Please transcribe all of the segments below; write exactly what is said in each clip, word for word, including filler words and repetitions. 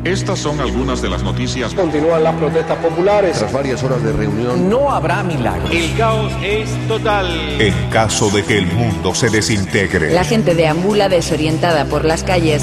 Estas son algunas de las noticias. Continúan las protestas populares. Tras varias horas de reunión, no habrá milagros. El caos es total. En caso de que el mundo se desintegre. La gente deambula desorientada por las calles.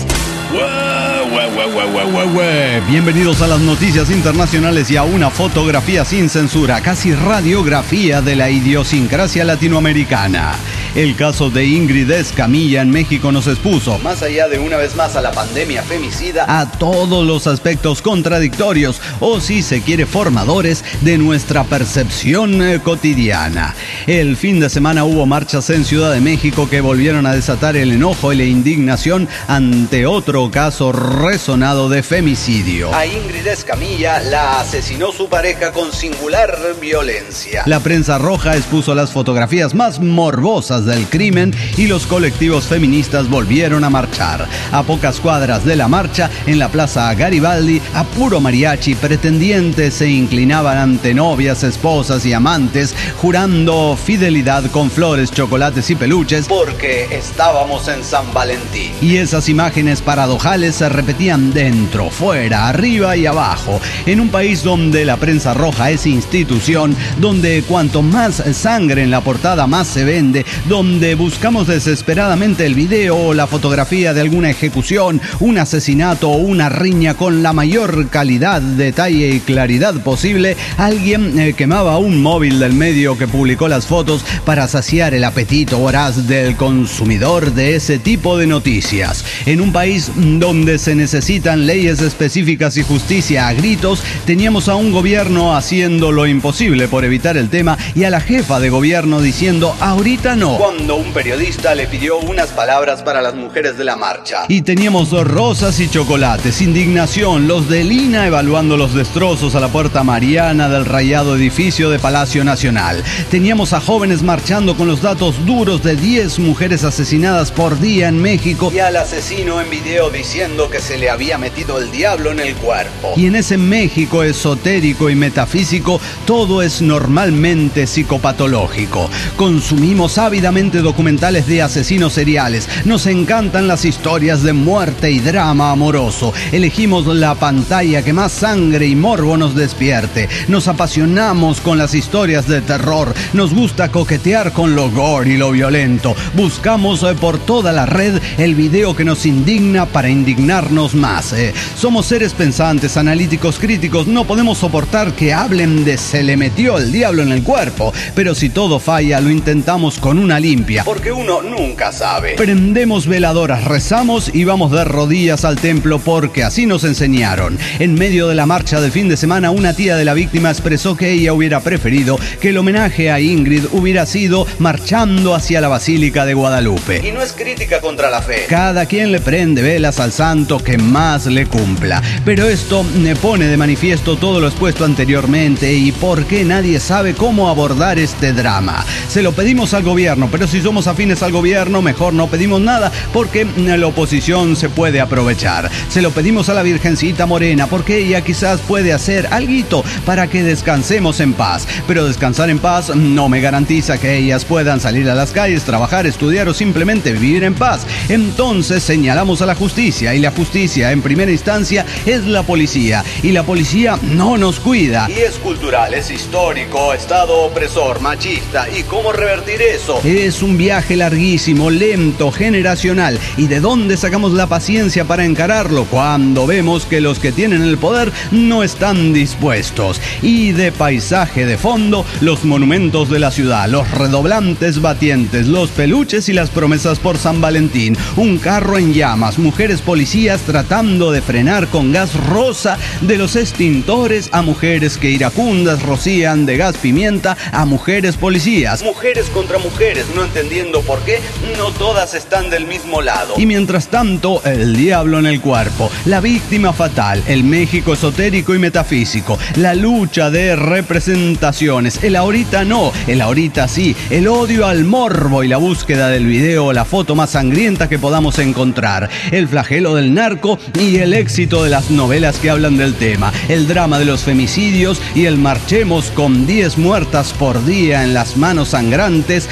Bienvenidos a las noticias internacionales y a una fotografía sin censura, casi radiografía de la idiosincrasia latinoamericana. El caso de Ingrid Escamilla en México nos expuso, más allá de una vez más a la pandemia femicida, a todos los aspectos contradictorios, o si se quiere formadores, de nuestra percepción eh, cotidiana. El fin de semana hubo marchas en Ciudad de México que volvieron a desatar el enojo y la indignación ante otro caso resonado de femicidio. A Ingrid Escamilla la asesinó su pareja con singular violencia. La prensa roja expuso las fotografías más morbosas del crimen y los colectivos feministas volvieron a marchar. A pocas cuadras de la marcha, en la Plaza Garibaldi, a puro mariachi, pretendientes se inclinaban ante novias, esposas y amantes, jurando fidelidad con flores, chocolates y peluches, porque estábamos en San Valentín. Y esas imágenes paradojales se repetían dentro, fuera, arriba y abajo, en un país donde la prensa roja es institución, donde cuanto más sangre en la portada más se vende, donde buscamos desesperadamente el video o la fotografía de alguna ejecución, un asesinato o una riña con la mayor calidad, detalle y claridad posible, alguien eh, quemaba un móvil del medio que publicó las fotos para saciar el apetito voraz del consumidor de ese tipo de noticias. En un país donde se necesitan leyes específicas y justicia a gritos, teníamos a un gobierno haciendo lo imposible por evitar el tema y a la jefa de gobierno diciendo ahorita no, cuando un periodista le pidió unas palabras para las mujeres de la marcha. Y teníamos rosas y chocolates, indignación, los de Lina evaluando los destrozos a la Puerta Mariana del rayado edificio de Palacio Nacional. Teníamos a jóvenes marchando con los datos duros de diez mujeres asesinadas por día en México y al asesino en video diciendo que se le había metido el diablo en el cuerpo. Y en ese México esotérico y metafísico, todo es normalmente psicopatológico. Consumimos ávidamente documentales de asesinos seriales. Nos encantan las historias de muerte y drama amoroso. Elegimos la pantalla que más sangre y morbo nos despierte. Nos apasionamos con las historias de terror. Nos gusta coquetear con lo gore y lo violento. Buscamos eh, por toda la red el video que nos indigna para indignarnos más. Eh. Somos seres pensantes, analíticos, críticos. No podemos soportar que hablen de se le metió el diablo en el cuerpo. Pero si todo falla, lo intentamos con una limpia, porque uno nunca sabe. Prendemos veladoras, rezamos y vamos de rodillas al templo porque así nos enseñaron. En medio de la marcha del fin de semana, una tía de la víctima expresó que ella hubiera preferido que el homenaje a Ingrid hubiera sido marchando hacia la Basílica de Guadalupe. Y no es crítica contra la fe. Cada quien le prende velas al santo que más le cumpla. Pero esto me pone de manifiesto todo lo expuesto anteriormente y por qué nadie sabe cómo abordar este drama. Se lo pedimos al gobierno, pero si somos afines al gobierno, mejor no pedimos nada porque la oposición se puede aprovechar. Se lo pedimos a la Virgencita Morena porque ella quizás puede hacer alguito para que descansemos en paz. Pero descansar en paz no me garantiza que ellas puedan salir a las calles, trabajar, estudiar o simplemente vivir en paz. Entonces señalamos a la justicia y la justicia en primera instancia es la policía y la policía no nos cuida. Y es cultural, es histórico, estado opresor, machista. ¿Y cómo revertir eso? Es un viaje larguísimo, lento, generacional. ¿Y de dónde sacamos la paciencia para encararlo? Cuando vemos que los que tienen el poder no están dispuestos. Y de paisaje de fondo, los monumentos de la ciudad, los redoblantes batientes, los peluches y las promesas por San Valentín. Un carro en llamas, mujeres policías tratando de frenar con gas rosa de los extintores a mujeres que iracundas rocían de gas pimienta a mujeres policías. Mujeres contra mujeres, no entendiendo por qué no todas están del mismo lado. Y mientras tanto, el diablo en el cuerpo, la víctima fatal, el México esotérico y metafísico, la lucha de representaciones, el ahorita no, el ahorita sí, el odio al morbo y la búsqueda del video o la foto más sangrienta que podamos encontrar, el flagelo del narco y el éxito de las novelas que hablan del tema, el drama de los femicidios y el marchemos con diez muertas por día en las manos sangrantes a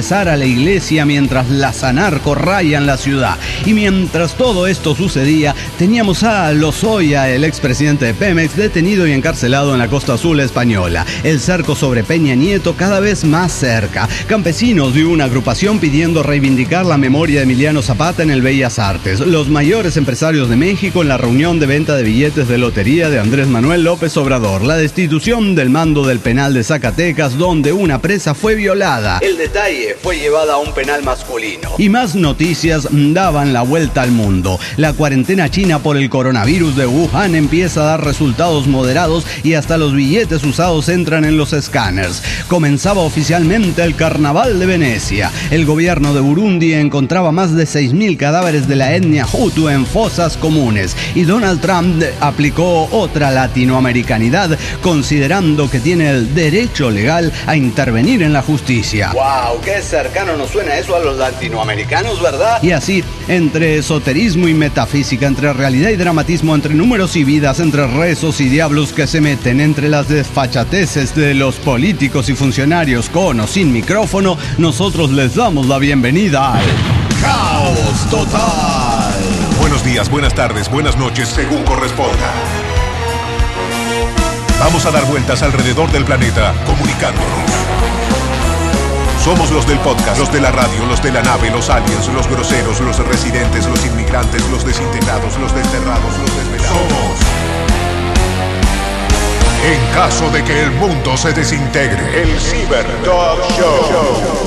ingresar a la iglesia mientras las anarcos rayan la ciudad. Y mientras todo esto sucedía, teníamos a Lozoya, el expresidente de Pemex, detenido y encarcelado en la Costa Azul española. El cerco sobre Peña Nieto cada vez más cerca. Campesinos de una agrupación pidiendo reivindicar la memoria de Emiliano Zapata en el Bellas Artes. Los mayores empresarios de México en la reunión de venta de billetes de lotería de Andrés Manuel López Obrador. La destitución del mando del penal de Zacatecas, donde una presa fue violada. El detalle fue llevada a un penal masculino. Y más noticias daban la vuelta al mundo. La cuarentena china por el coronavirus de Wuhan empieza a dar resultados moderados y hasta los billetes usados entran en los escáneres. Comenzaba oficialmente el Carnaval de Venecia. El gobierno de Burundi encontraba más de seis mil cadáveres de la etnia Hutu en fosas comunes. Y Donald Trump aplicó otra latinoamericanidad, considerando que tiene el derecho legal a intervenir en la justicia. ¡Wow! ¡Qué cercano nos suena eso a los latinoamericanos, ¿verdad? Y así, entre esoterismo y metafísica, entre realidad y dramatismo, entre números y vidas, entre rezos y diablos que se meten, entre las desfachateces de los políticos y funcionarios con o sin micrófono, nosotros les damos la bienvenida al Caos Total. Buenos días, buenas tardes, buenas noches, según corresponda. Vamos a dar vueltas alrededor del planeta, comunicándonos. Somos los del podcast, los de la radio, los de la nave, los aliens, los groseros, los residentes, los inmigrantes, los desintegrados, los desterrados, los desvelados. Somos. En caso de que el mundo se desintegre, el Cyber Dog Show.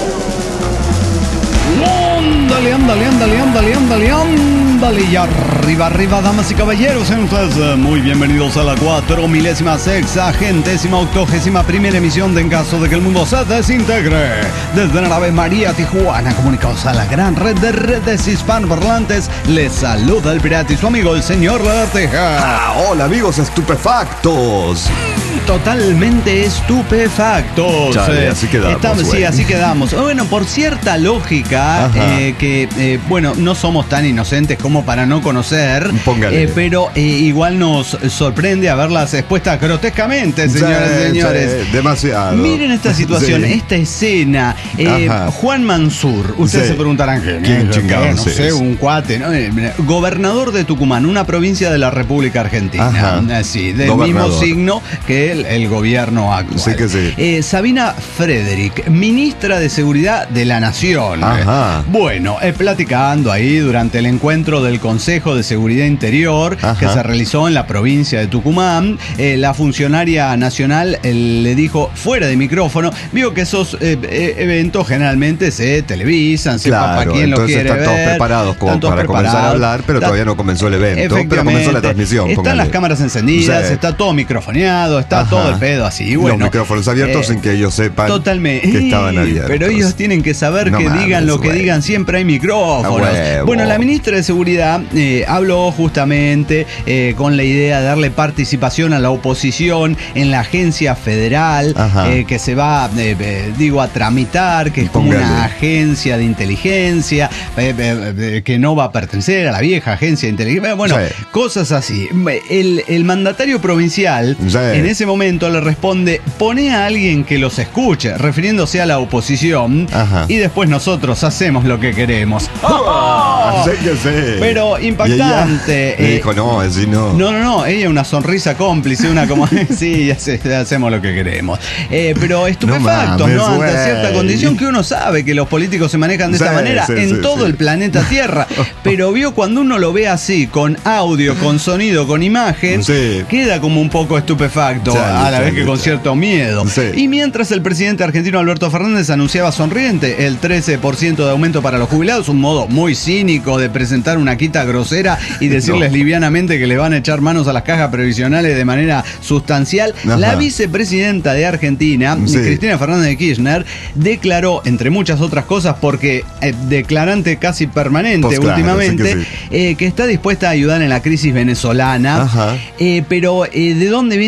Ándale, ándale, ándale, ándale, ándale, ándale. Y arriba, arriba, damas y caballeros, entonces, muy bienvenidos a la cuatro milésima sexagentésima octogésima primera emisión de En Caso de que el Mundo se Desintegre. Desde la nave María Tijuana, comunicados a la gran red de redes hispanoparlantes, les saluda el pirata y su amigo el señor Lagartija. Ah, hola amigos estupefactos. Totalmente estupefactos. Chale, eh, así quedamos. Estamos, sí, así quedamos. Bueno, por cierta lógica, eh, que, eh, bueno, no somos tan inocentes como para no conocer, eh, pero eh, igual nos sorprende haberlas expuestas grotescamente, señoras y Sí, señores. sí, demasiado. Miren esta situación, Sí. esta escena. Eh, Juan Mansur, ustedes Sí. se preguntarán ¿quién, ¿Quién chingados No sé, es? un cuate, ¿no? Eh, Gobernador de Tucumán, una provincia de la República Argentina. Ajá. Así, del Gobernador. mismo signo que el, el gobierno actual. Sí que sí. Eh, Sabina Frederick, ministra de Seguridad de la Nación. Ajá. Bueno, eh, platicando ahí durante el encuentro del Consejo de Seguridad Interior, Ajá. que se realizó en la provincia de Tucumán, eh, la funcionaria nacional eh, le dijo fuera de micrófono, vio que esos eh, eh, eventos generalmente se televisan, se Claro, para quien lo entonces quiere están todos ver, preparados como están todos para comenzar a preparados. hablar, pero Está- todavía no comenzó el evento, pero Efectivamente. comenzó la transmisión. Están póngale. las cámaras encendidas, Sí. está todo microfoneado, está Ajá. todo el pedo así. Bueno, los micrófonos abiertos eh, sin que ellos sepan totalmente. que estaban abiertos. Pero ellos tienen que saber No que mames, digan lo que güey. digan, siempre hay micrófonos. A huevo. Bueno, la ministra de Seguridad eh, habló justamente eh, con la idea de darle participación a la oposición en la agencia federal eh, que se va, eh, eh, digo, a tramitar, que es como Póngale. una agencia de inteligencia, eh, eh, eh, que no va a pertenecer a la vieja agencia de inteligencia. Bueno, Sí. cosas así. El, el mandatario provincial Sí. en ese momento le responde, pone a alguien que los escuche, refiriéndose a la oposición, Ajá. y después nosotros hacemos lo que queremos. Ah, sí que sí. Pero impactante. Y ella le eh, dijo, no, así no. No, no, no, ella una sonrisa cómplice, una como, sí, hace- hacemos lo que queremos. Eh, pero estupefactos, No ¿no? mames, Ante cierta güey. condición que uno sabe que los políticos se manejan de Sí, esta manera sí, en sí, todo sí. el planeta Tierra. Pero vio cuando uno lo ve así, con audio, con sonido, con imagen, Sí. queda como un poco estupefacto, Chale, a la vez chale, que con chale. cierto miedo. Sí. Y mientras el presidente argentino Alberto Fernández anunciaba sonriente el trece por ciento de aumento para los jubilados, un modo muy cínico de presentar una quita grosera y decirles No. livianamente que le van a echar manos a las cajas previsionales de manera sustancial, Ajá. la vicepresidenta de Argentina, Sí. Cristina Fernández de Kirchner, declaró, entre muchas otras cosas, porque eh, declarante casi permanente Pues claro, últimamente, sí que sí. eh, que está dispuesta a ayudar en la crisis venezolana. Ajá. Eh, pero, eh, ¿de dónde viene esto?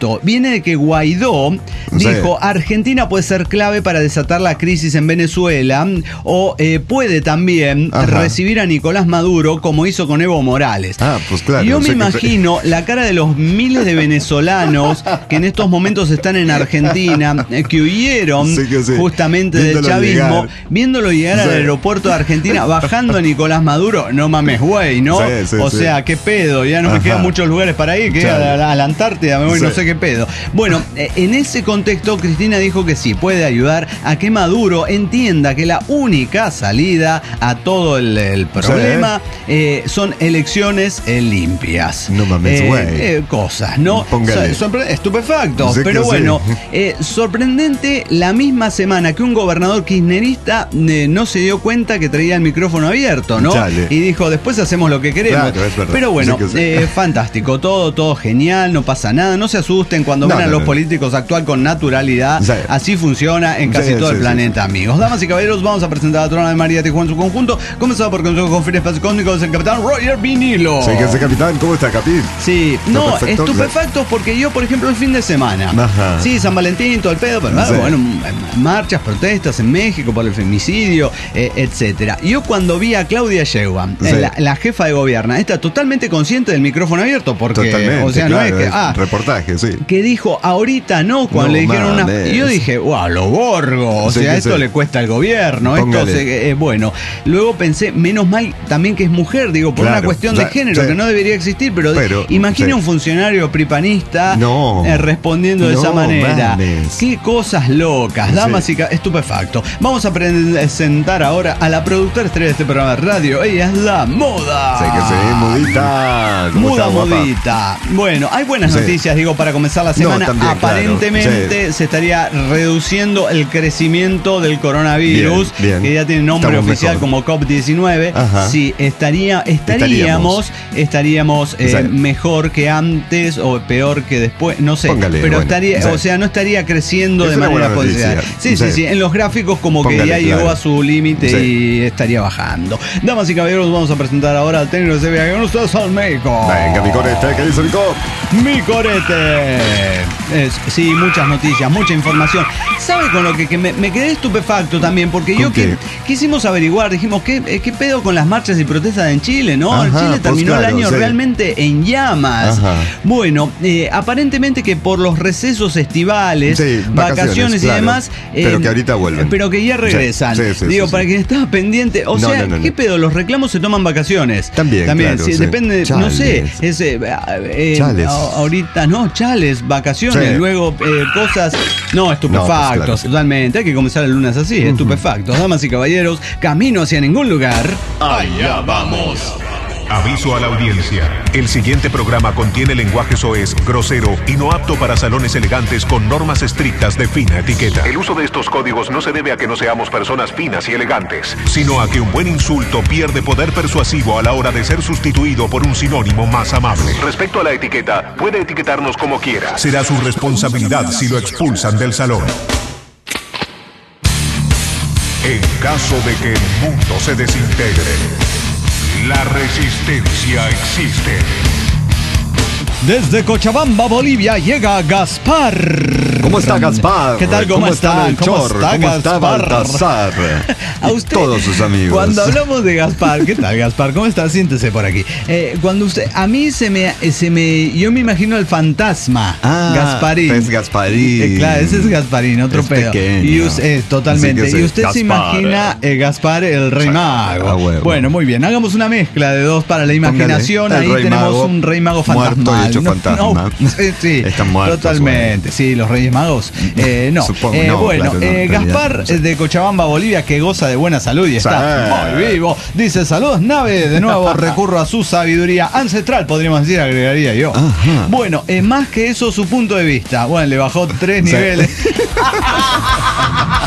esto? Viene de que Guaidó Sí. dijo, Argentina puede ser clave para desatar la crisis en Venezuela o eh, puede también Ajá. recibir a Nicolás Maduro como hizo con Evo Morales. Ah, pues claro. Yo o me sea que- imagino la cara de los miles de venezolanos que en estos momentos están en Argentina, eh, que huyeron Sí, que sí. justamente del Viéndolo chavismo, llegar. viéndolo llegar al Sí. aeropuerto de Argentina, bajando a Nicolás Maduro. No mames, güey, ¿no? Sí, sí, o sí. sea, qué pedo, ya no me Ajá. quedan muchos lugares para ir, que Chale. a la, a la Antártida, me voy, Sí. no sé qué pedo. Bueno, eh, en ese contexto, Cristina dijo que sí, puede ayudar a que Maduro entienda que la única salida a todo el, el problema eh, son elecciones eh, limpias. No mames, Eh, güey. eh, cosas, ¿no? Póngale. So- sorpre- estupefactos, Sí que pero sí. bueno, eh, sorprendente la misma semana que un gobernador kirchnerista eh, no se dio cuenta que traía el micrófono abierto, ¿no? Chale. Y dijo, después hacemos lo que queremos. Claro, es verdad. Pero bueno, Sí que sí. eh, fantástico, todo, todo genial, no pasa nada, no se asusten cuando No, ven a no, los no. políticos actuar con naturalidad, Sí. así funciona en casi Sí, todo sí, el sí, planeta, amigos. Damas y caballeros, vamos a presentar a Trona de María Tijuana en su conjunto, comenzado por Consejo Conferir Espacio Cósmico del capitán Roger Vinilo. Sí, que ese capitán, ¿cómo está, Capi? Sí, Está no, perfecto. estupefactos porque yo, por ejemplo, el fin de semana. Ajá. Sí, San Valentín, todo el pedo, pero Sí. bueno, m- marchas, protestas en México por el femicidio, eh, etcétera. Yo cuando vi a Claudia Sheinbaum, eh, Sí. la, la jefa de gobierno, está totalmente consciente del micrófono abierto, porque, Totalmente, o sea, claro, no es que, ah, reportaje, sí. que dijo, ahorita no, cuando No le dijeron una... mames. Y yo dije, wow, lo borgo, o Sí, sea, que esto sí. le cuesta al gobierno, esto Póngale. se- eh, bueno. Luego pensé, menos mal también que es mujer, digo, por Claro, una cuestión ya, de género, sí. que no debería existir, pero, Pero, imagina sí. un funcionario pripanista No. eh, respondiendo de No esa manera. mames. Qué cosas locas, damas Sí. y ca- estupefacto. Vamos a presentar ahora a la productora estrella de este programa de radio, ella es la Moda. Sí, que sí, mudita. ¿Cómo Muda está, guapa? modita. Bueno, hay buenas Sí. noticias, digo, para comenzar la No, semana. también, Aparentemente claro. Sí. se estaría reduciendo el crecimiento del coronavirus, Bien, bien. que ya tiene nombre Estamos oficial mejor. como COVID diecinueve. Ajá. Sí, estaría, estaríamos, estaríamos eh, Exacto. mejor que antes o peor que después, no sé. Póngale, pero bueno, estaría, sí. o sea, no estaría creciendo Es de una manera buena noticia. potencial. Sí, sí, Sí. sí. En los gráficos como que Póngale, ya llegó claro. a su límite Sí. y estaría bajando. Damas y caballeros, vamos a presentar ahora al técnico de ese viaje con ustedes al médico. Venga, mi corete, ¿qué dice Nico? Mi corete. Es- sí, muchas noticias, mucha información. ¿Sabe con lo que, que me, me quedé estupefacto también? Porque ¿Con yo qué? que, quisimos averiguar, dijimos, ¿qué, eh, ¿qué pedo con las marchas y protestas en Chile? ¿No? Ajá, Chile pues terminó claro, el año sí. realmente en llamas. Ajá. Bueno, eh, aparentemente que por los recesos estivales, Sí, vacaciones, vacaciones, y claro. demás. Pero que ahorita vuelven. Pero que ya regresan. Sí, sí, sí, Digo, sí, para sí. quien estaba pendiente. O No, sea, no, no, ¿qué no. pedo? Los reclamos se toman vacaciones. También, También, claro, sí, sí. depende, no sé. Chales. Es, eh, eh, Chales. a- ahorita no, chales, vacaciones, Sí. luego eh, cosas. No, estupefactos, No, pues claro, sí. totalmente. Hay que comenzar el lunes así, estupefactos. Damas y caballeros, camino hacia ningún lugar. Allá vamos. Aviso a la audiencia. El siguiente programa contiene lenguaje soez, grosero y no apto para salones elegantes con normas estrictas de fina etiqueta. El uso de estos códigos no se debe a que no seamos personas finas y elegantes, sino a que un buen insulto pierde poder persuasivo a la hora de ser sustituido por un sinónimo más amable. Respecto a la etiqueta, puede etiquetarnos como quiera. Será su responsabilidad si lo expulsan del salón. En caso de que el mundo se desintegre, la resistencia existe. Desde Cochabamba, Bolivia, llega Gaspar. ¿Cómo está Gaspar? ¿Qué tal? ¿Cómo, está? Melchor? ¿Cómo está ¿Cómo está Gaspar? Baltasar? A Y usted, todos sus amigos. Cuando hablamos de Gaspar, ¿qué tal Gaspar? ¿Cómo está? Siéntese por aquí. Eh, cuando usted, a mí se me, se me, yo me imagino el fantasma, Ah, Gasparín. es Gasparín. Eh, claro, ese es Gasparín, otro Es pedo. pequeño. Y us- eh, totalmente. Sí que sí. Y usted se Gaspar. imagina eh, Gaspar el Rey Mago. a huevo. Bueno, muy bien. Hagamos una mezcla de dos para la imaginación. Póngale, el Ahí Rey tenemos Mago, un Rey Mago muerto y fantasmal. hecho No, fantasma. no, sí, sí, Están muertos, totalmente. Sí, los Reyes Magos. Eh, no. Supongo, Eh, no, bueno, claro, no, eh, en realidad, Gaspar no sé. eh, de Cochabamba, Bolivia, que goza de buena salud y está Sí. muy vivo. Dice, saludos, nave. De nuevo recurro a su sabiduría ancestral, podríamos decir, agregaría yo. Ajá. Bueno, eh, más que eso, su punto de vista. Bueno, le bajó tres Sí. niveles.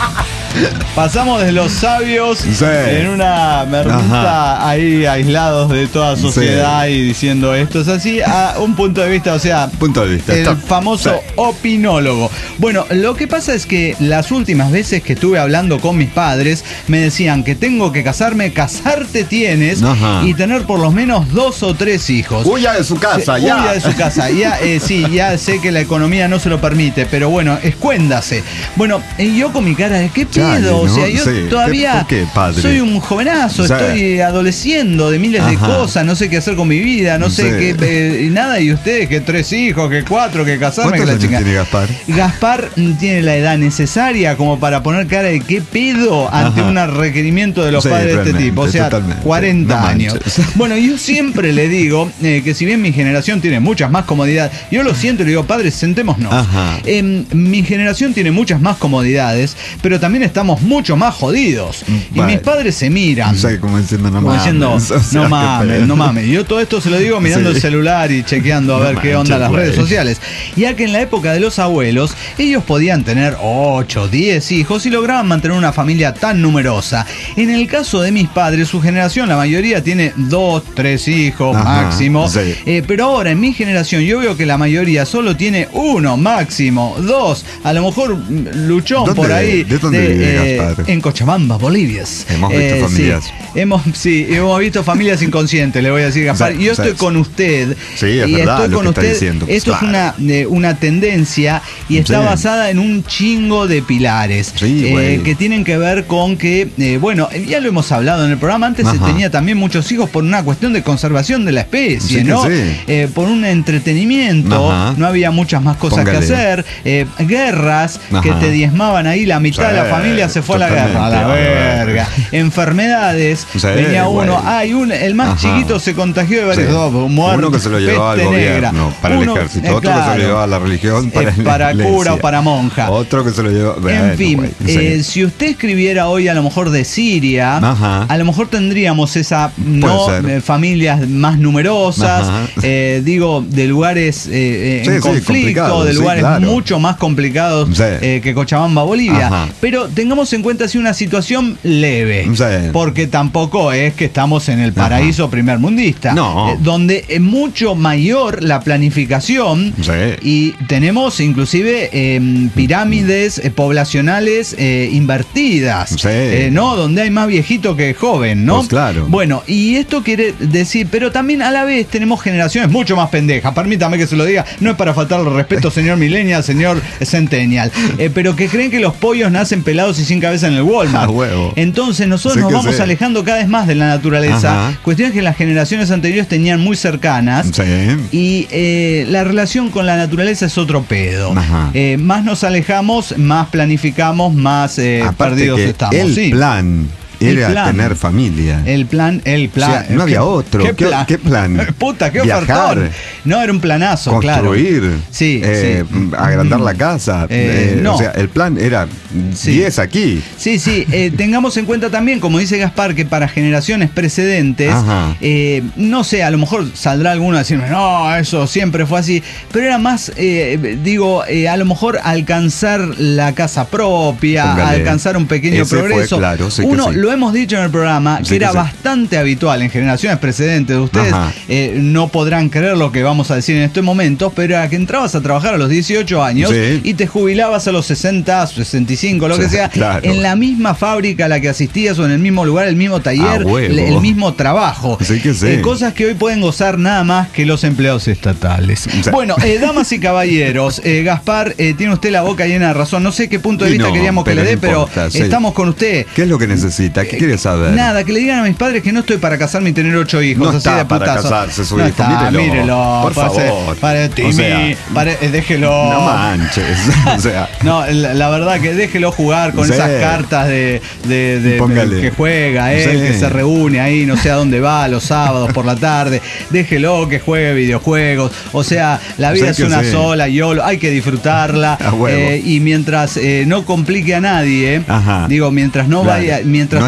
Pasamos de los sabios Sí. en una mermita ahí aislados de toda sociedad Sí. y diciendo esto es así, a un punto de vista, o sea, Punto de vista. el Está- famoso Sí. opinólogo. Bueno, lo que pasa es que las últimas veces que estuve hablando con mis padres me decían que tengo que casarme, casarte tienes Ajá. y tener por lo menos dos o tres hijos. Huya de su casa, Sí, ya. huya de su casa. Ya, eh, sí, ya sé que la economía no se lo permite, pero bueno, escuéndase. Bueno, y yo con mi cara de qué pedo, Chale, o ¿no? sea, yo Sí. todavía ¿Por qué, padre? soy un jovenazo, O sea, estoy adoleciendo de miles de Ajá. cosas, no sé qué hacer con mi vida, no sé Sí. qué, eh, y nada, y ustedes que tres hijos, que cuatro, que casarme, que ¿Cuántos la años chingada. tiene Gaspar? Gaspar tiene la edad necesaria como para poner cara de qué pedo ante Ajá. un requerimiento de los Sí, padres de este realmente, tipo, o sea, totalmente. cuarenta No años. manches. Bueno, yo siempre le digo eh, que si bien mi generación tiene muchas más comodidades, yo lo siento y le digo, padres, sentémonos. Ajá. Eh, mi generación tiene muchas más comodidades, pero también estamos mucho más jodidos. Y Vale. mis padres se miran. O sea, como diciendo, no Como mames. diciendo, O sea, no qué mames, pedo. no mames. Yo todo esto se lo digo mirando Sí. el celular y chequeando a No ver qué manches, onda las güey. redes sociales. Ya que en la época de los abuelos, ellos podían tener ocho, diez hijos y lograban mantener una familia tan numerosa. En el caso de mis padres, su generación, la mayoría tiene dos, tres hijos Ajá, máximo. sí. Eh, pero ahora en mi generación yo veo que la mayoría solo tiene uno máximo, dos. A lo mejor mm, luchón ¿Dónde- por ahí. de dónde vive Gaspar? En Cochabamba, Bolivia. Hemos visto sí. familias. Hemos, sí, hemos visto familias inconscientes, le voy a decir, Gaspar. O sea, y yo o sea, estoy con usted. Sí, es y verdad estoy lo con que está usted. diciendo. Esto es Claro. una, eh, una tendencia y está Sí. basada en un chingo de pilares Sí, eh, güey. que tienen que ver con que, eh, bueno, ya lo hemos hablado en el programa, antes se Ajá. tenía también muchos hijos por una cuestión de conservación de la especie, Sí que ¿no? sí. Eh, por un entretenimiento, Ajá. no había muchas más cosas Póngale. que hacer, eh, guerras que Ajá. te diezmaban ahí, la mitad Sí, de la familia se fue a la totalmente, guerra, a la a la verga. verga. Enfermedades, Sí, venía uno, güey. hay un, el más Ajá. chiquito se contagió de varios, Sí. dos, muerto, Uno que se lo llevaba al peste gobierno negra. para Uno, el ejército, eh, otro que se claro, lo llevaba a la religión para, eh, la para iglesia. cura o para monja. Otro que se lo llevaba. En bueno, fin, güey, eh, sí. si usted escribiera hoy a lo mejor de Siria, Ajá. a lo mejor tendríamos esa no ser. eh, familias más numerosas, Ajá. eh, digo, de lugares eh, eh, Sí, en sí, conflicto, complicado, de sí, lugares claro. mucho más complicados Sí. eh, que Cochabamba, Bolivia. Ajá. Pero tengamos en cuenta si una situación leve, Sí. porque tampoco es que estamos en el paraíso primermundista, No. eh, donde es mucho mayor la planificación Sí. y tenemos inclusive eh, pirámides eh, poblacionales eh, invertidas, Sí. eh, ¿no? Donde hay más viejito que joven, ¿no? Pues claro. Bueno, y esto quiere decir, pero también a la vez tenemos generaciones mucho más pendejas, permítame que se lo diga, no es para faltarle respeto, señor Millennial, señor Centennial, eh, pero que creen que los pollos nacen pelados y sin cabeza en el Walmart. Ah, huevo. Entonces nosotros Sí nos que vamos sí. alejando cada vez más de la naturaleza, Ajá. cuestiones que las generaciones anteriores tenían muy cercanas. Sí. Y eh, la relación con la naturaleza es otro pedo. Ajá. Eh, más nos alejamos, más planificamos, más eh, Aparte perdidos que estamos. el sí. plan El era plan. tener familia. El plan, el plan. O sea, no había otro. ¿Qué, ¿Qué- plan? qué plan? Puta, qué Viajar. ofertón. No, era un planazo, Construir, claro. Sí, eh, sí. agrandar la casa. Eh, eh, no. O sea, el plan era Sí. diez aquí. Sí, sí, eh, tengamos en cuenta también, como dice Gaspar, que para generaciones precedentes, Ajá. eh, no sé, a lo mejor saldrá alguno a decirme, no, eso siempre fue así, pero era más, eh, digo, eh, a lo mejor alcanzar la casa propia, Póngale. alcanzar un pequeño Ese fue, progreso. claro, sí que Uno, sí. lo hemos dicho en el programa, Sí que era que sí. bastante habitual en generaciones precedentes. Ustedes Ajá. eh, no podrán creer lo que vamos a decir en estos momentos, pero era que entrabas a trabajar a los dieciocho años Sí. y te jubilabas a los sesenta, sesenta y cinco, lo Sí, que sea, claro. en la misma fábrica a la que asistías o en el mismo lugar, el mismo taller, Ah, huevo. el, el mismo trabajo. Sí que sí. Eh, cosas que hoy pueden gozar nada más que los empleados estatales. Sí. Bueno, eh, damas y caballeros, eh, Gaspar, eh, tiene usted la boca llena de razón. No sé qué punto de Y vista no, queríamos que pero le dé, no pero importa, sí. estamos con usted. ¿Qué es lo que necesita? ¿Qué quiere saber? Nada, que le digan a mis padres que no estoy para casarme y tener ocho hijos. No así está de para putazo. casarse su no hijo, está, mírelo. mírelo. Por pase- favor. Pare, O Timmy, sea, pare- eh, déjelo. No manches. O sea, No, la, la verdad que déjelo jugar con Sí. esas cartas de, de- de- Póngale. que juega él, Sí. que se reúne ahí, no sé a dónde va los sábados por la tarde. Déjelo que juegue videojuegos. O sea, la vida Sí es que una sí. sola, YOLO, hay que disfrutarla. A huevo. eh, y mientras eh, no complique a nadie, Ajá. digo, mientras no Claro. vaya, mientras No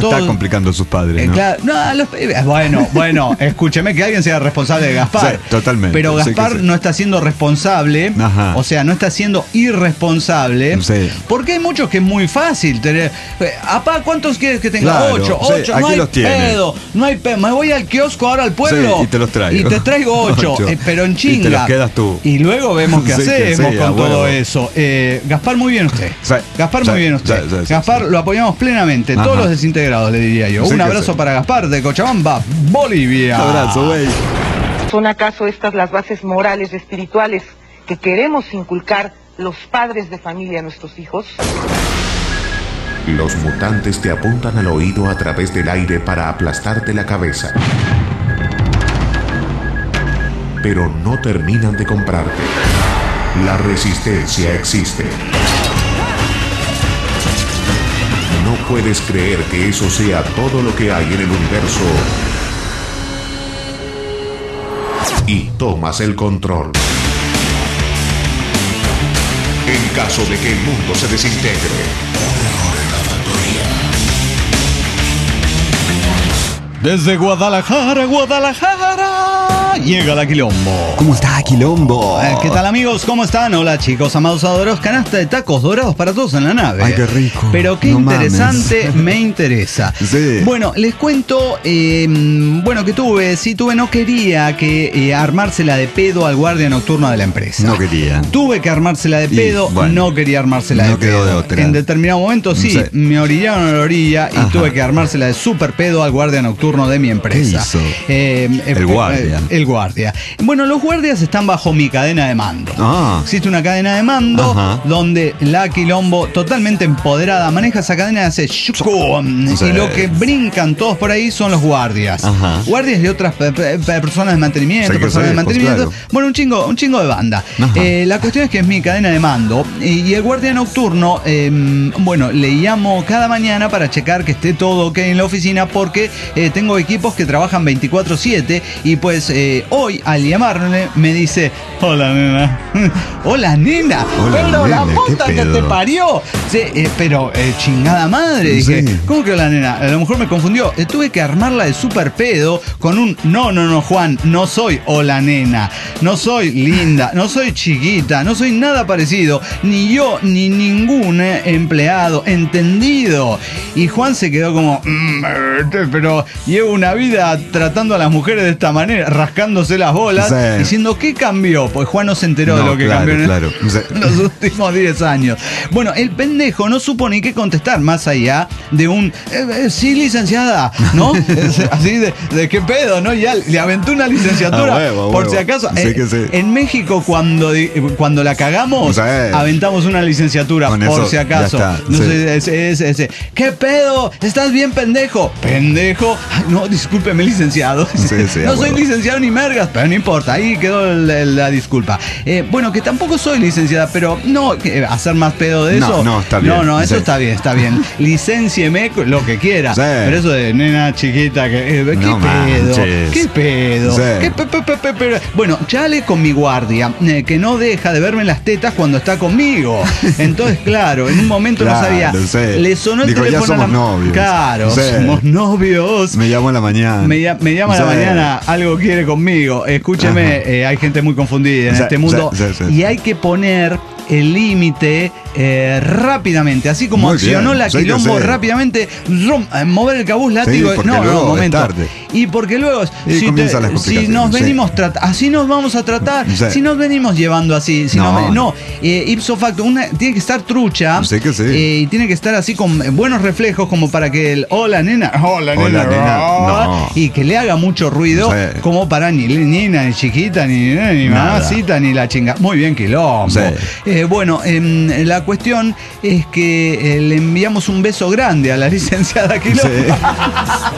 todos, está complicando a sus padres, eh, ¿no? Claro, no, los pibes, bueno, bueno, escúcheme que alguien sea responsable de Gaspar. Sí, totalmente. Pero Gaspar sí sí. no está siendo responsable, Ajá. o sea, no está siendo irresponsable, Sí. porque hay muchos que es muy fácil tener. Eh, apá, ¿cuántos quieres que tenga? Claro, Ocho, sí, ocho, aquí no hay los tiene. pedo, no hay pedo. Me voy al kiosco ahora al pueblo Sí, y te los traigo. y te traigo ocho, Ocho. eh, pero en Y te chinga. los quedas tú. Y luego vemos qué Sí, que hacemos sí, con a todo huevo. eso. Eh, Gaspar, muy bien usted. Sí, Gaspar, sí, muy bien usted. sí, sí, sí, Gaspar, sí. lo apoyamos plenamente. Ajá. Todos los desintegrados, le diría yo. Sí Un que abrazo sí. para Gaspar de Cochabamba, Bolivia. Un abrazo, güey. ¿Son acaso estas las bases morales y espirituales que queremos inculcar los padres de familia a nuestros hijos? Los mutantes te apuntan al oído a través del aire para aplastarte la cabeza. Pero no terminan de comprarte. La resistencia existe. No puedes creer que eso sea todo lo que hay en el universo. Y tomas el control. En caso de que el mundo se desintegre. Desde Guadalajara, Guadalajara, llega la Quilombo. ¿Cómo está, Quilombo? Eh, ¿Qué tal, amigos? ¿Cómo están? Hola, chicos, amados adorados. Canasta de tacos dorados para todos en la nave. Ay, qué rico. Pero qué No interesante, mames. me interesa. Sí. Bueno, les cuento, eh, bueno, que tuve, sí tuve, no quería que eh, armársela de pedo al guardia nocturno de la empresa. No quería. Tuve que armársela de Y, pedo, bueno, no quería armársela no de quedó pedo. de otra. En determinado momento, sí, Sí. me orillaron a la orilla y Ajá. tuve que armársela de super pedo al guardia nocturno de mi empresa. ¿Qué hizo? Eh, eh, El guardia. eh, el guardia. Bueno, los guardias están bajo mi cadena de mando. Ah. Existe una cadena de mando Ajá. donde la Quilombo, totalmente empoderada, maneja esa cadena y hace shukum, Sí. y lo que brincan todos por ahí son los guardias. Ajá. Guardias y otras pe- pe- pe- personas de mantenimiento, Sí que personas sí, de pues mantenimiento. claro. Bueno, un chingo, un chingo de banda. Ajá. Eh, la cuestión es que es mi cadena de mando y, y el guardia nocturno, eh, bueno, le llamo cada mañana para checar que esté todo ok en la oficina porque eh, tengo equipos que trabajan veinticuatro siete y pues eh, hoy al llamarle me dice, hola nena, hola nena, Hola, pero la nena, puta ¿qué que te pedo? parió. Sí, eh, pero eh, chingada madre, Sí. dije, ¿cómo que hola nena? A lo mejor me confundió. Eh, tuve que armarla de super pedo con un no, no, no, Juan, no soy hola nena, no soy linda, no soy chiquita, no soy nada parecido, ni yo ni ningún eh, empleado, entendido. Y Juan se quedó como, "Mm, eh, pero llevo una vida tratando a las mujeres de esta manera, rascándose las bolas, Sí. diciendo, ¿qué cambió? Pues Juan no se enteró de No, lo que claro, cambió en claro. Sí. los últimos diez años. Bueno, el pendejo no supo ni qué contestar más allá de un eh, eh, sí, licenciada, ¿no? Es así de, de qué pedo, ¿no? Ya le aventó una licenciatura A huevo, a por huevo. si acaso. Sí Eh, que sí. En México, cuando, di- cuando la cagamos, Sí. aventamos una licenciatura Con por eso, si acaso. ya está, No sí. sé, ese, ese, ese. ¿Qué pedo? ¿Estás bien, pendejo? ¿Pendejo? Ay, no, discúlpeme, licenciado. Sí, sí, a no soy huevo. licenciado ni mergas, pero no importa, ahí quedó la, la disculpa. Eh, bueno, que tampoco soy licenciada, pero no que hacer más pedo de No, eso. no, está bien. No, no, eso Sí. está bien, está bien. Licencieme lo que quiera. Sí. Pero eso de nena chiquita, que, eh, ¿qué No pedo? manches. ¿Qué pedo? Sí. ¿Qué pe- pe- pe- pe- pe- Bueno, chale con mi guardia, eh, que no deja de verme las tetas cuando está conmigo. Entonces, claro, en un momento Claro, no sabía. sí. Le sonó el Dijo, ya teléfono a la- somos novios. Claro, Sí. somos novios. Me llamo a la mañana. Me, lla- me llama a la Sí. mañana, algo quiere conmigo. Escúcheme, Ajá. eh, hay gente muy confundida en Sí, este mundo. sí, sí, sí. Y hay que poner el límite eh, rápidamente. Así como Muy accionó bien, la sí que Quilombo sí. rápidamente, rum, eh, mover el cabuz látigo. Sí, porque no, no, luego es momento. tarde. Y porque luego, Y si, comienzan las si complicaciones, nos sí. venimos tratando, así nos vamos a tratar. Sí. Si nos venimos llevando así, si No. no, no eh, ipso facto, una, tiene que estar trucha. Sí que sí. eh, y tiene que estar así con buenos reflejos, como para que el hola nena, hola nena, Hola, nena, ah, no. y que le haga mucho ruido, Sí. como para ni nena, ni chiquita, ni nena, ni Nada. mamacita, ni la chinga. Muy bien, Quilombo. Sí. Eh, bueno, em, la cuestión es que eh, le enviamos un beso grande a la licenciada Quilombo. Sí.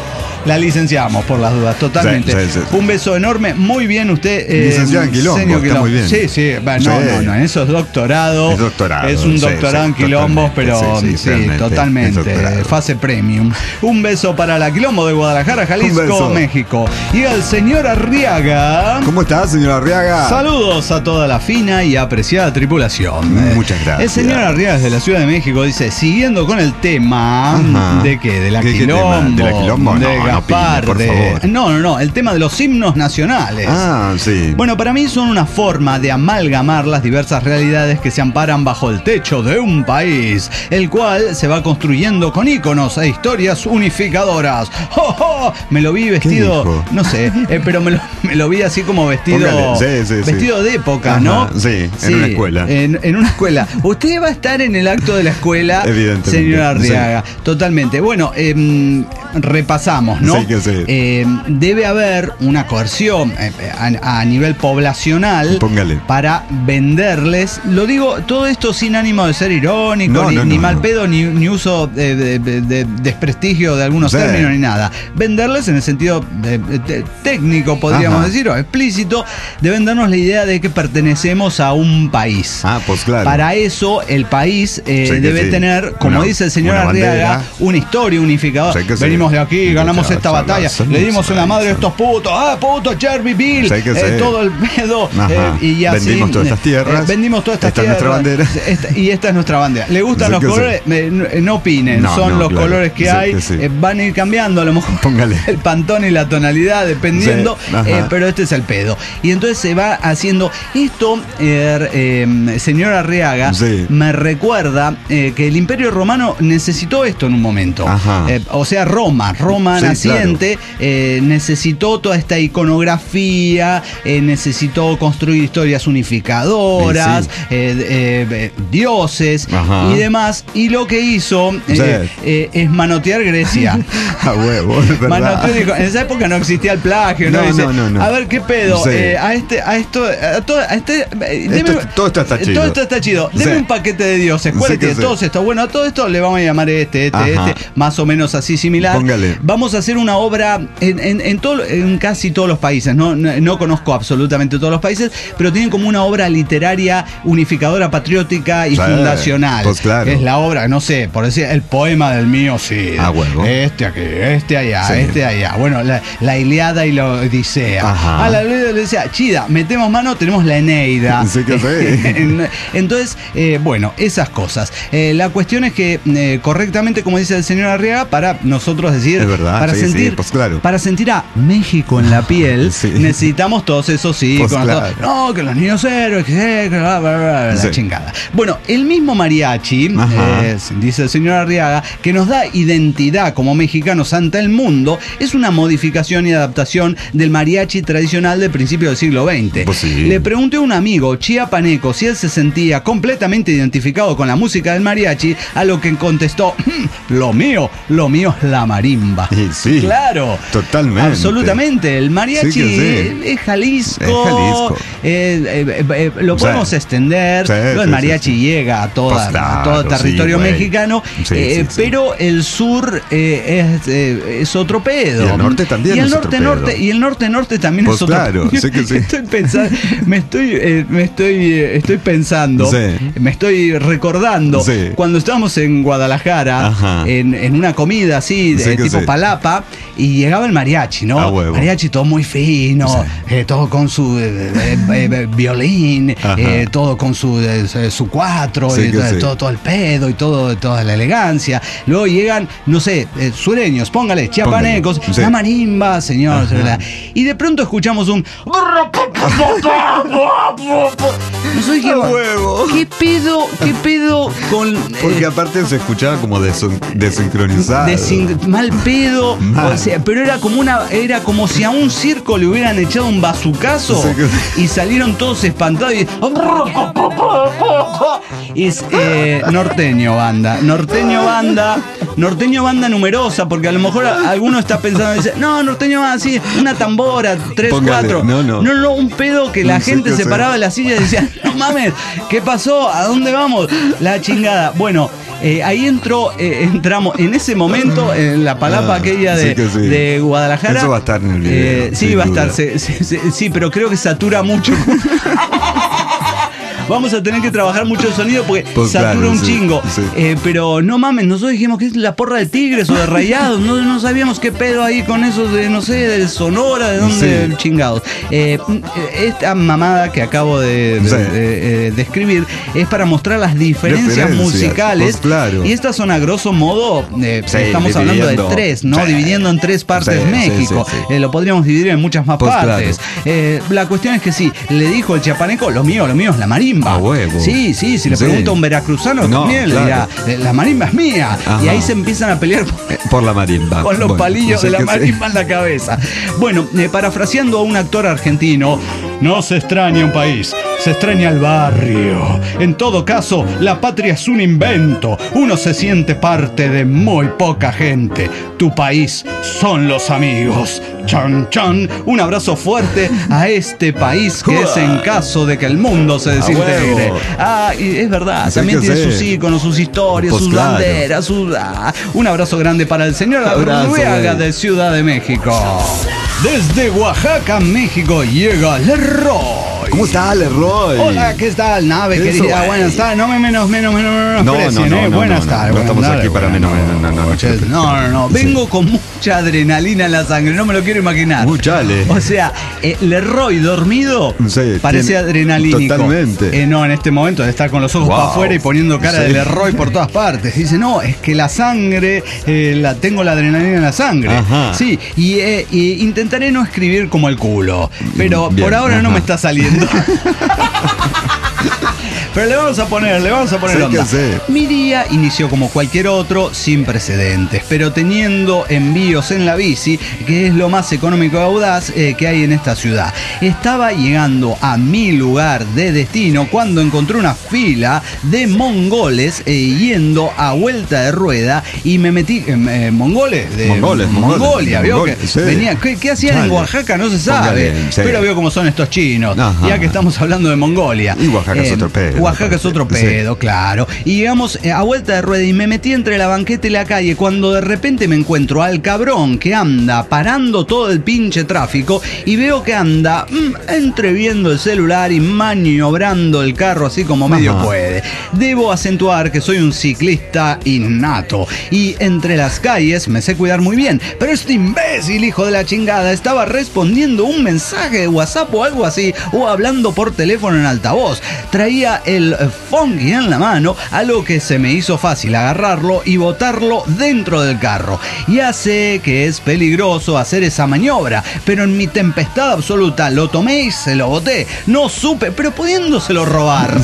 La licenciamos por las dudas, totalmente. Sí, sí, sí. Un beso enorme, muy bien usted. Eh, Licenciada en Quilombo, señor está muy bien. Sí, sí, bah, no, Sí. no, no, eso es doctorado. Es doctorado, Es un sí, doctorado sí, en Quilombos, pero totalmente, sí, sí, sí, realmente, totalmente. es doctorado. Fase premium. Un beso para la Quilombo de Guadalajara, Jalisco, beso. México. Y al señor Arriaga. ¿Cómo estás, señor Arriaga? Saludos a toda la fina y apreciada tripulación. Muchas gracias. El señor Arriaga desde la Ciudad de México dice, siguiendo con el tema Ajá. de qué, de la ¿Qué- qué Quilombo, tema? ¿De la Quilombo? de No, no Gaspar, opine, por de- favor. no, no, no, el tema de los himnos nacionales. Ah, sí. Bueno, para mí son una forma de amalgamar las diversas realidades que se amparan bajo el techo de un país, el cual se va construyendo con íconos e historias unificadoras. ¡Oh, oh! Me lo vi vestido, dijo? no sé, eh, pero me lo, me lo vi así como vestido, Póngale, sí, sí, sí. vestido de época, Ajá, ¿no? sí, en una escuela. En, en una escuela. Usted va a estar en el acto de la escuela, Evidentemente, señor Arriaga. Totalmente. Bueno, eh, repasamos, ¿no? Sí que sí. Eh, debe haber una coerción eh, a, a nivel poblacional. Póngale. Para venderles, lo digo, todo esto sin ánimo de ser irónico, No, ni, no, ni no, mal no. pedo, ni, ni uso de, de- de- de desprestigio de algunos Sí. términos, ni nada. Venderles en el sentido de- de- técnico, podríamos Ajá. decir, o explícito, de vendernos la idea de que pertenecemos a un país. Ah, pues claro. Para eso, el país eh, Sí que debe sí. tener, como Una- dice el señor una Arriaga, bandera. una historia unificadora. Sí que sí. Venimos de aquí, Sí, ganamos claro, esta claro, batalla, somos le dimos en la madre a países. estos putos, ah, putos, Chernobyl, Sí que eh, sí. todo el pedo. Ajá. eh, y así, Vendimos todas estas tierras. eh, vendimos todas estas Esta es tierras. nuestra bandera. Esta- y esta es nuestra bandera. ¿Le gustan Sí los que sí. colores? Eh, no, no opinen, No, son no, los claro. colores que Sí hay. que sí. eh, van a ir cambiando a lo mejor Póngale. el pantón y la tonalidad, dependiendo. Sí, ajá. eh, pero este es el pedo. Y entonces se va haciendo esto, eh, eh, señor Arriaga, Sí. me recuerda eh, que el Imperio Romano necesitó esto en un momento. Ajá. Eh, o sea, Roma, Roma Sí, naciente, eh, necesitó toda esta iconografía, eh, necesitó construir historias unificadoras, Sí, sí. eh, eh, eh, dioses Ajá. y demás. Y lo que hizo eh, Sí. eh, es manotear Grecia. A huevo, es verdad. Manoteó, dijo, en esa época no existía el plagio, ¿no? No, Dice, no, no, no. a ver qué pedo, Sí. eh, a este, a esto, a todo, a este, eh, deme- Esto- todo esto está chido. Todo esto está chido. Deme Sí. un paquete de dioses. ¿Cuál Sí es que que sí. todos estos? Bueno, a todo esto le vamos a llamar este, este, Ajá. este, más o menos así similar. Póngale. Vamos a hacer una obra en, en, en, todo- en casi todos los países. No, no, no conozco absolutamente todos los países, pero tienen como una obra literaria unificadora, patriótica y Sí, fundacional. pues claro. Es la obra, no sé, por decir, el poema del mío, sí. Ah, huevo. Este aquí, este allá, Sí. este allá. Bueno, la, la Iliada y la Odisea. Ajá. A la Iliada y la Odisea, chida, metemos mano, tenemos la Eneida. Sí que sí. Entonces, eh, bueno, esas cosas. Eh, la cuestión es que eh, correctamente, como dice el señor Arriaga, para nosotros decir, Es verdad, para sí, sentir, sí, pues claro. para sentir a México en la piel, Sí. necesitamos todos esos íconos. Pues claro. todo- no, que los niños héroes, que que bla, bla, bla, la Sí. chingada. Bueno, el mismo mariachi, Ajá. eh, dice el señor Arriaga, que nos da identidad como mexicanos ante el mundo, es una modificación y adaptación del mariachi tradicional del principio del siglo veinte. Pues sí. Le pregunté a un amigo chiapaneco si él se sentía completamente identificado con la música del mariachi, a lo que contestó, "Mm, lo mío, lo mío es la marimba". Y sí, Claro. totalmente. Absolutamente. El mariachi Sí que sí. es Jalisco. Es Jalisco. eh, eh, eh, lo Sí. podemos extender. Sí, Luego sí, el mariachi sí, sí. llega a, toda, Pues claro, a todo el territorio sí, güey. mexicano. Sí, eh, sí, sí. pero el sur eh, es, eh, es otro pedo. Y el norte también Y el es norte, otro pedo. norte, y el norte norte también Pues es otro claro, pedo. sí que sí. Estoy pensando, me estoy, eh, me estoy, eh, estoy pensando, Sí. me estoy recordando Sí. cuando estábamos en Guadalajara, Ajá. en, en una comida así, de Sí que tipo sí. palapa, y llegaba el mariachi, ¿no? A huevo. Mariachi todo muy fino, Sí. eh, todo con su eh, eh, eh, violín, Ajá. eh, todo con su, eh, su cuatro, Sí y que todo, sí. todo, todo el pedo y todo, toda la elegancia. Luego llegan, no sé, eh, sureños, póngale, chiapanecos, Póngale, sí. la marimba, señor. Ajá. Y de pronto escuchamos un... Nosotros dijimos, huevo. ¿qué pedo, qué pedo con... eh, Porque aparte se escuchaba como desun- desincronizado. de sin- mal pedo, Mal. o sea, pero era como una, era como si a un circo le hubieran echado un bazucazo Sí que- y salieron todos espantados y, y es eh, norteño banda, norteño banda, norteño banda numerosa, porque a lo mejor alguno está pensando, dice, no, norteño banda, sí, una tambora, tres, Póngale, cuatro, no, no. no, no, un pedo que la Sí, gente que se sí. paraba de la silla y decía, no mames, ¿qué pasó? ¿A dónde vamos? La chingada. Bueno, eh, ahí entró, eh, entramos en ese momento en la palapa Ah, aquella de, sí que sí. de Guadalajara. Eso va a estar en el video, Eh, sí, sin va a estar. duda. se- se- se- sí, pero creo que satura mucho. Vamos a tener que trabajar mucho el sonido porque Pues satura claro, un sí, chingo. sí. Eh, pero no mames, nosotros dijimos que es la porra de Tigres o de Rayados. No, no sabíamos qué pedo ahí con esos de, no sé, de Sonora, de dónde Sí. chingados. Eh, esta mamada que acabo de, de, Sí. de- de describir es para mostrar las diferencias Diferencias, musicales. pues claro. Y estas son a grosso modo, eh, Sí, estamos hablando de dividiendo. tres, ¿no? Sí. Dividiendo en tres partes Sí, sí, México. sí, sí. Eh, lo podríamos dividir en muchas más Pues partes. Eh, la cuestión es que sí, le dijo el chiapaneco, lo mío, lo mío es la marimba. A huevo. Sí, sí, si le Sí. pregunta a un veracruzano, No, también le dirá, claro. "Eh, la marimba es mía". Ajá. Y ahí se empiezan a pelear Eh, Por la marimba. con los Bueno, palillos sí de la que sí. marimba en la cabeza. Bueno, eh, parafraseando a un actor argentino, no se extraña un país, se extraña el barrio. En todo caso, la patria es un invento. Uno se siente parte de muy poca gente. Tu país son los amigos. Chan, chan. Un abrazo fuerte a este país que es en caso de que el mundo se desintegre. huevo. Ah, y es verdad, Sí también que tiene sí. sus íconos, sus historias, Pues sus claro. banderas, sus... ah, un abrazo grande para el señor Abrazo, Arriaga güey. de Ciudad de México. Desde Oaxaca, México, llega Leroy. ¿Cómo está, Leroy? Hola, ¿qué tal, nave Eso, querida? güey. Buenas tardes. No me menos, menos, menos, menos No, aprecien, no, no, ¿eh? no, Buenas no, tardes. no buenas estamos tardes, aquí para buenas menos, no, no, no, no, noches. no, No, no, no. sí. Vengo con mucha adrenalina en la sangre, no me lo quiero imaginar. Uy, chale. O sea, eh, Leroy dormido Sí, parece tiene- adrenalínico. totalmente. Eh, no, en este momento de estar con los ojos Wow. para afuera y poniendo cara Sí. de Leroy por todas partes. Dice, no, es que la sangre, eh, la tengo la adrenalina en la sangre. Ajá. Sí, y, eh, y intentaré no escribir como el culo, pero Bien, por ahora no ajá. me está saliendo. Pero le vamos a poner, le vamos a poner Sí onda. que sí. Mi día inició como cualquier otro, sin precedentes, pero teniendo envíos en la bici, que es lo más económico y audaz eh, que hay en esta ciudad. Estaba llegando a mi lugar de destino cuando encontré una fila de mongoles eh, yendo a vuelta de rueda y me metí en eh, mongoles de Mongoles, mongoles, Mongolia, vio mongoles, que sí. venía, ¿qué, qué hacían en Chale. Oaxaca? No se sabe, Póngale, sí. pero veo cómo son estos chinos, Ajá. ya que estamos hablando de Mongolia. Y Oaxaca es Eh, otro pedo. Oaxaca es otro Sí. pedo, claro. Y llegamos eh, a vuelta de rueda y me metí entre la banqueta y la calle cuando de repente me encuentro al cabrón que anda parando todo el pinche tráfico y veo que anda mm, entreviendo el celular y maniobrando el carro así como medio Ajá. puede. Debo acentuar que soy un ciclista innato y entre las calles me sé cuidar muy bien, pero este imbécil hijo de la chingada estaba respondiendo un mensaje de WhatsApp o algo así o hablando por teléfono en altavoz. Traía el eh, funky en la mano, a lo que se me hizo fácil agarrarlo y botarlo dentro del carro. Ya sé que es peligroso hacer esa maniobra, pero en mi tempestad absoluta lo tomé y se lo boté. No supe, pero pudiéndoselo robar.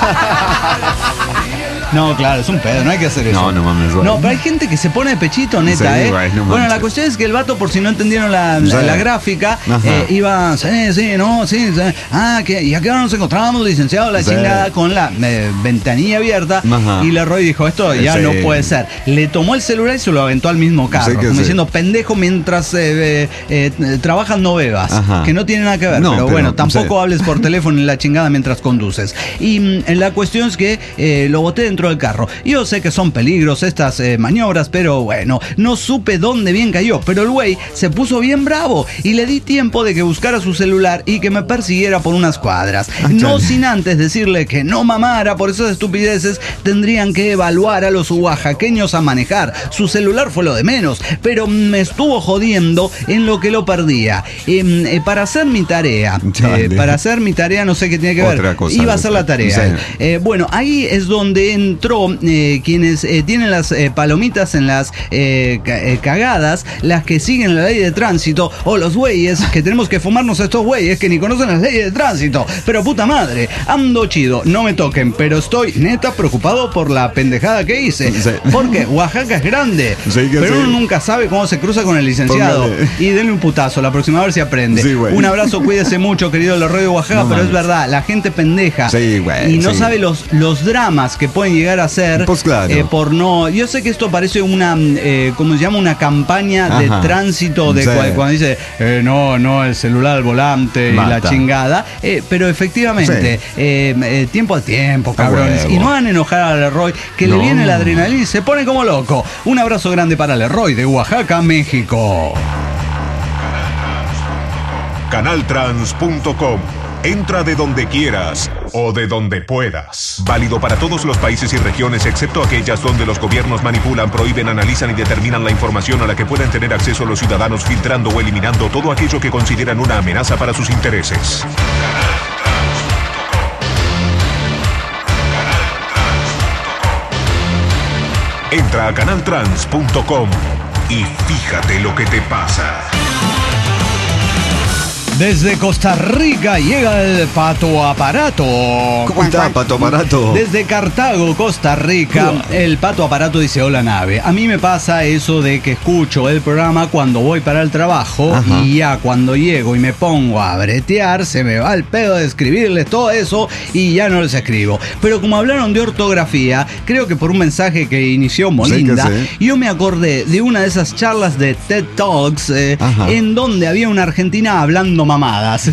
No, claro, es un pedo, no hay que hacer eso. No, no mames, güey. No, pero hay gente que se pone de pechito, neta, Sí, ¿eh? güey, no bueno, la manches. cuestión es que el vato, por si no entendieron la, la, Sí. la gráfica, Ajá. eh, iba, sí, sí, no, sí, sí. Ah, que, y acá nos encontramos, licenciado, la Sí. chingada, con la eh, ventanilla abierta. Ajá. Y Leroy dijo, esto ya Sí. no puede ser. Le tomó el celular y se lo aventó al mismo carro. Sí que como sí. diciendo, pendejo, mientras eh, eh, eh, trabajas no bebas. Ajá. Que no tiene nada que ver. No, pero, pero, bueno, tampoco sí. hables por teléfono en la chingada mientras conduces. Y mm, la cuestión es que eh, lo boté dentro del carro. Yo sé que son peligros estas eh, maniobras, pero bueno, no supe dónde bien cayó. Pero el güey se puso bien bravo y le di tiempo de que buscara su celular y que me persiguiera por unas cuadras. Ah, No chale. sin antes decirle que no mamara por esas estupideces, tendrían que evaluar a los oaxaqueños a manejar. Su celular fue lo de menos, pero me estuvo jodiendo en lo que lo perdía. Eh, eh, para hacer mi tarea, Chale. eh, para hacer mi tarea no sé qué tiene que ver. Otra cosa, Iba a hacer la tarea. sí. él. Eh, bueno, ahí es donde entró eh, quienes eh, tienen las eh, palomitas en las eh, ca- eh, cagadas, las que siguen la ley de tránsito, o los güeyes que tenemos que fumarnos a estos güeyes que ni conocen las leyes de tránsito. Pero puta madre, ando chido, no me toquen, pero estoy neta preocupado por la pendejada que hice. Sí. Porque Oaxaca es grande, Sí que pero sí. uno nunca sabe cómo se cruza con el licenciado. Póngale. Y denle un putazo, la próxima vez se aprende. Sí, güey. Un abrazo, cuídese mucho, querido Leroy de Oaxaca, No pero es mames. verdad, la gente pendeja. Sí, güey, Y no sí. sabe los, los dramas que pueden llegar a ser. Pues claro. eh, por no. Yo sé que esto parece una, eh, ¿cómo se llama? Una campaña Ajá. de tránsito de Sí. cual, cuando dice, eh, no, no, el celular al volante Mata. y la chingada. Eh, pero efectivamente, Sí. eh, eh, tiempo al tiempo, cabrones. huevo. Y no hagan enojar a Leroy, que No. le viene la adrenalina y se pone como loco. Un abrazo grande para Leroy de Oaxaca, México. Canaltrans punto com. Entra de donde quieras o de donde puedas. Válido para todos los países y regiones excepto aquellas donde los gobiernos manipulan, prohíben, analizan y determinan la información a la que pueden tener acceso los ciudadanos, filtrando o eliminando todo aquello que consideran una amenaza para sus intereses. Entra a canaltrans punto com y fíjate lo que te pasa. Desde Costa Rica llega el Pato Aparato. ¿Cómo está, Pato Aparato? Desde Cartago, Costa Rica, el Pato Aparato dice: hola nave. A mí me pasa eso de que escucho el programa cuando voy para el trabajo. Ajá. Y ya cuando llego y me pongo a bretear, se me va el pedo de escribirles todo eso y ya no les escribo. Pero como hablaron de ortografía, creo que por un mensaje que inició Molinda, Sí, que sí. yo me acordé de una de esas charlas de TED Talks eh, Ajá. en donde había una argentina hablando mamadas.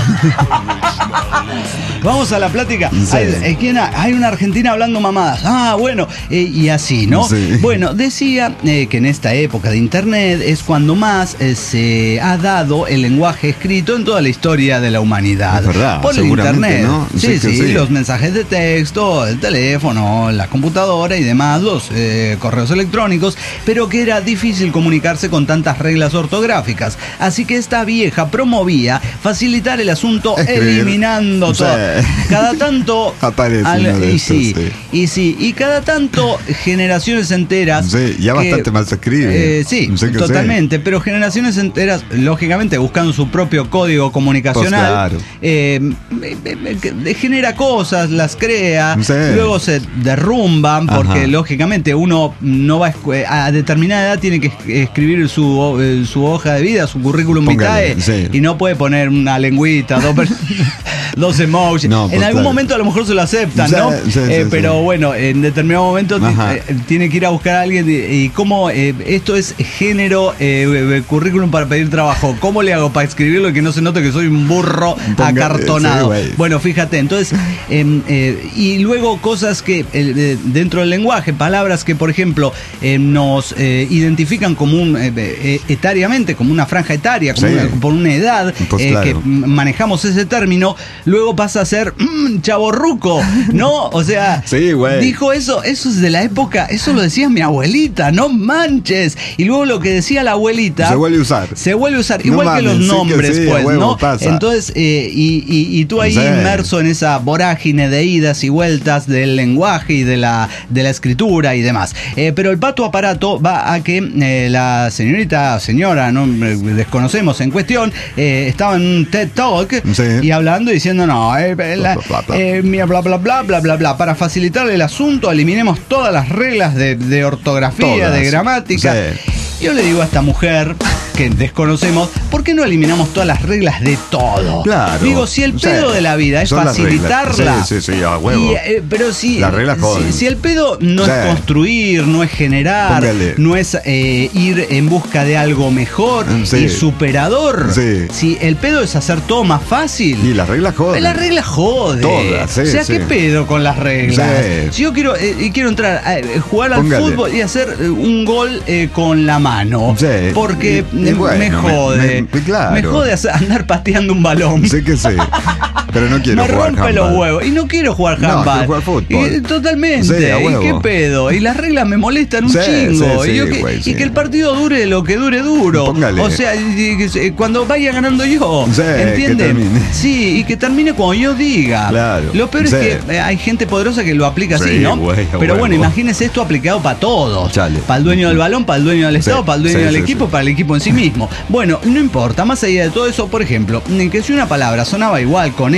Vamos a la plática. Sí. Hay, eh, ¿quién ha- hay una argentina hablando mamadas. Ah, bueno, eh, y así, ¿no? Sí. Bueno, decía eh, que en esta época de internet es cuando más eh, se ha dado el lenguaje escrito en toda la historia de la humanidad. Es verdad, por el seguramente, internet. ¿no? Sí, Sí que sí, sí. los mensajes de texto, el teléfono, la computadora y demás, los eh, correos electrónicos, pero que era difícil comunicarse con tantas reglas ortográficas. Así que esta vieja promovía facilitar el asunto Escribir. eliminando Sí. todo. Cada tanto Aparece uno de y estos, sí, sí. y sí, y cada tanto generaciones enteras. Sí, ya que, bastante mal se escribe. eh, sí, Sí que totalmente, pero generaciones enteras, lógicamente buscando su propio código comunicacional, Pues claro. eh, eh, eh, eh, genera cosas, las crea, Sí. luego se derrumban porque Ajá. lógicamente uno no va a, escu- a determinada edad tiene que es- escribir su, eh, su hoja de vida, su currículum Póngale, vitae, sí. y no puede poner una lengüita, dos, per- dos emojis. No, en pues algún claro. momento a lo mejor se lo aceptan, Sí, ¿no? sí, Eh, sí, pero sí. bueno, en determinado momento ti- Ajá. eh, tiene que ir a buscar a alguien y, y cómo eh, esto es género, eh, eh, currículum para pedir trabajo. ¿Cómo le hago para escribirlo y que no se note que soy un burro Póngale, acartonado? sí, güey. Bueno, fíjate, entonces, eh, eh, y luego cosas que eh, eh, dentro del lenguaje, palabras que por ejemplo eh, nos eh, identifican como un, eh, eh, etariamente, como una franja etaria, como Sí. una- por una edad, Pues eh, claro. que m- manejamos ese término, luego pasa a ser mm, chavorruco, ¿no? O sea, Sí, güey. dijo eso, eso es de la época, eso lo decía mi abuelita, no manches. Y luego lo que decía la abuelita Se vuelve a usar. se vuelve a usar, No igual mames, que los sí que nombres, sí, a pues, huevo, ¿no? pasa. Entonces, eh, y, y- y tú ahí Sí. inmerso en esa vorágine de idas y vueltas del lenguaje y de la, de la escritura y demás. Eh, pero el Pato Aparato va a que eh, la señorita, señora, no eh, desconocemos en cuestión, eh, estaba en un TED Talk Sí. y hablando y diciendo, no, eh, la- Bla, bla, bla. eh, mira, bla, bla, bla, bla, bla, bla. Para facilitar el asunto, eliminemos todas las reglas de, de ortografía, Todas. de gramática. Sí. Yo le digo a esta mujer que desconocemos, ¿por qué no eliminamos todas las reglas de todo? Claro. Digo, si el Sí. pedo de la vida es Son las facilitarla. reglas. Sí, sí, sí, a huevo. Y, eh, pero si, Las reglas joden. si, si el pedo no Sí. es construir, no es generar, Póngale. no es eh, ir en busca de algo mejor Sí. y superador. Sí. Si el pedo es hacer todo más fácil. Y las reglas joden. La regla jode. Todas, sí, O sea, sí. ¿qué pedo con las reglas? Sí. Si yo quiero, eh, y quiero entrar a eh, jugar al Póngale. fútbol y hacer eh, un gol eh, con la mano. Sí. Porque Y- y eh, bueno, me me- jode. me- claro. Me jode hacer- andar pateando un balón. Sé que sí. Pero no quiero me jugar rompe los handball. huevos. Y no quiero jugar No, handball. quiero jugar fútbol. Y, totalmente. Sí, a ¿Y huevo. qué pedo? Y las reglas me molestan un Sí, chingo. sí, y, yo sí, que, güey, y sí. que el partido dure lo que dure duro. Póngale. O sea, y- y- y- cuando vaya ganando yo. Sí, que ¿Entienden? termine. Sí, y que termine cuando yo diga. Claro. Lo peor Sí. es que eh, hay gente poderosa que lo aplica así, Sí, ¿no? güey, a Pero huevo. bueno, imagínense esto aplicado para todos. Chale. Para el dueño del balón, para el dueño del Estado, Sí, para el dueño sí, del sí, equipo, sí. para el equipo en sí mismo. Bueno, no importa, más allá de todo eso, por ejemplo, en que si una palabra sonaba igual con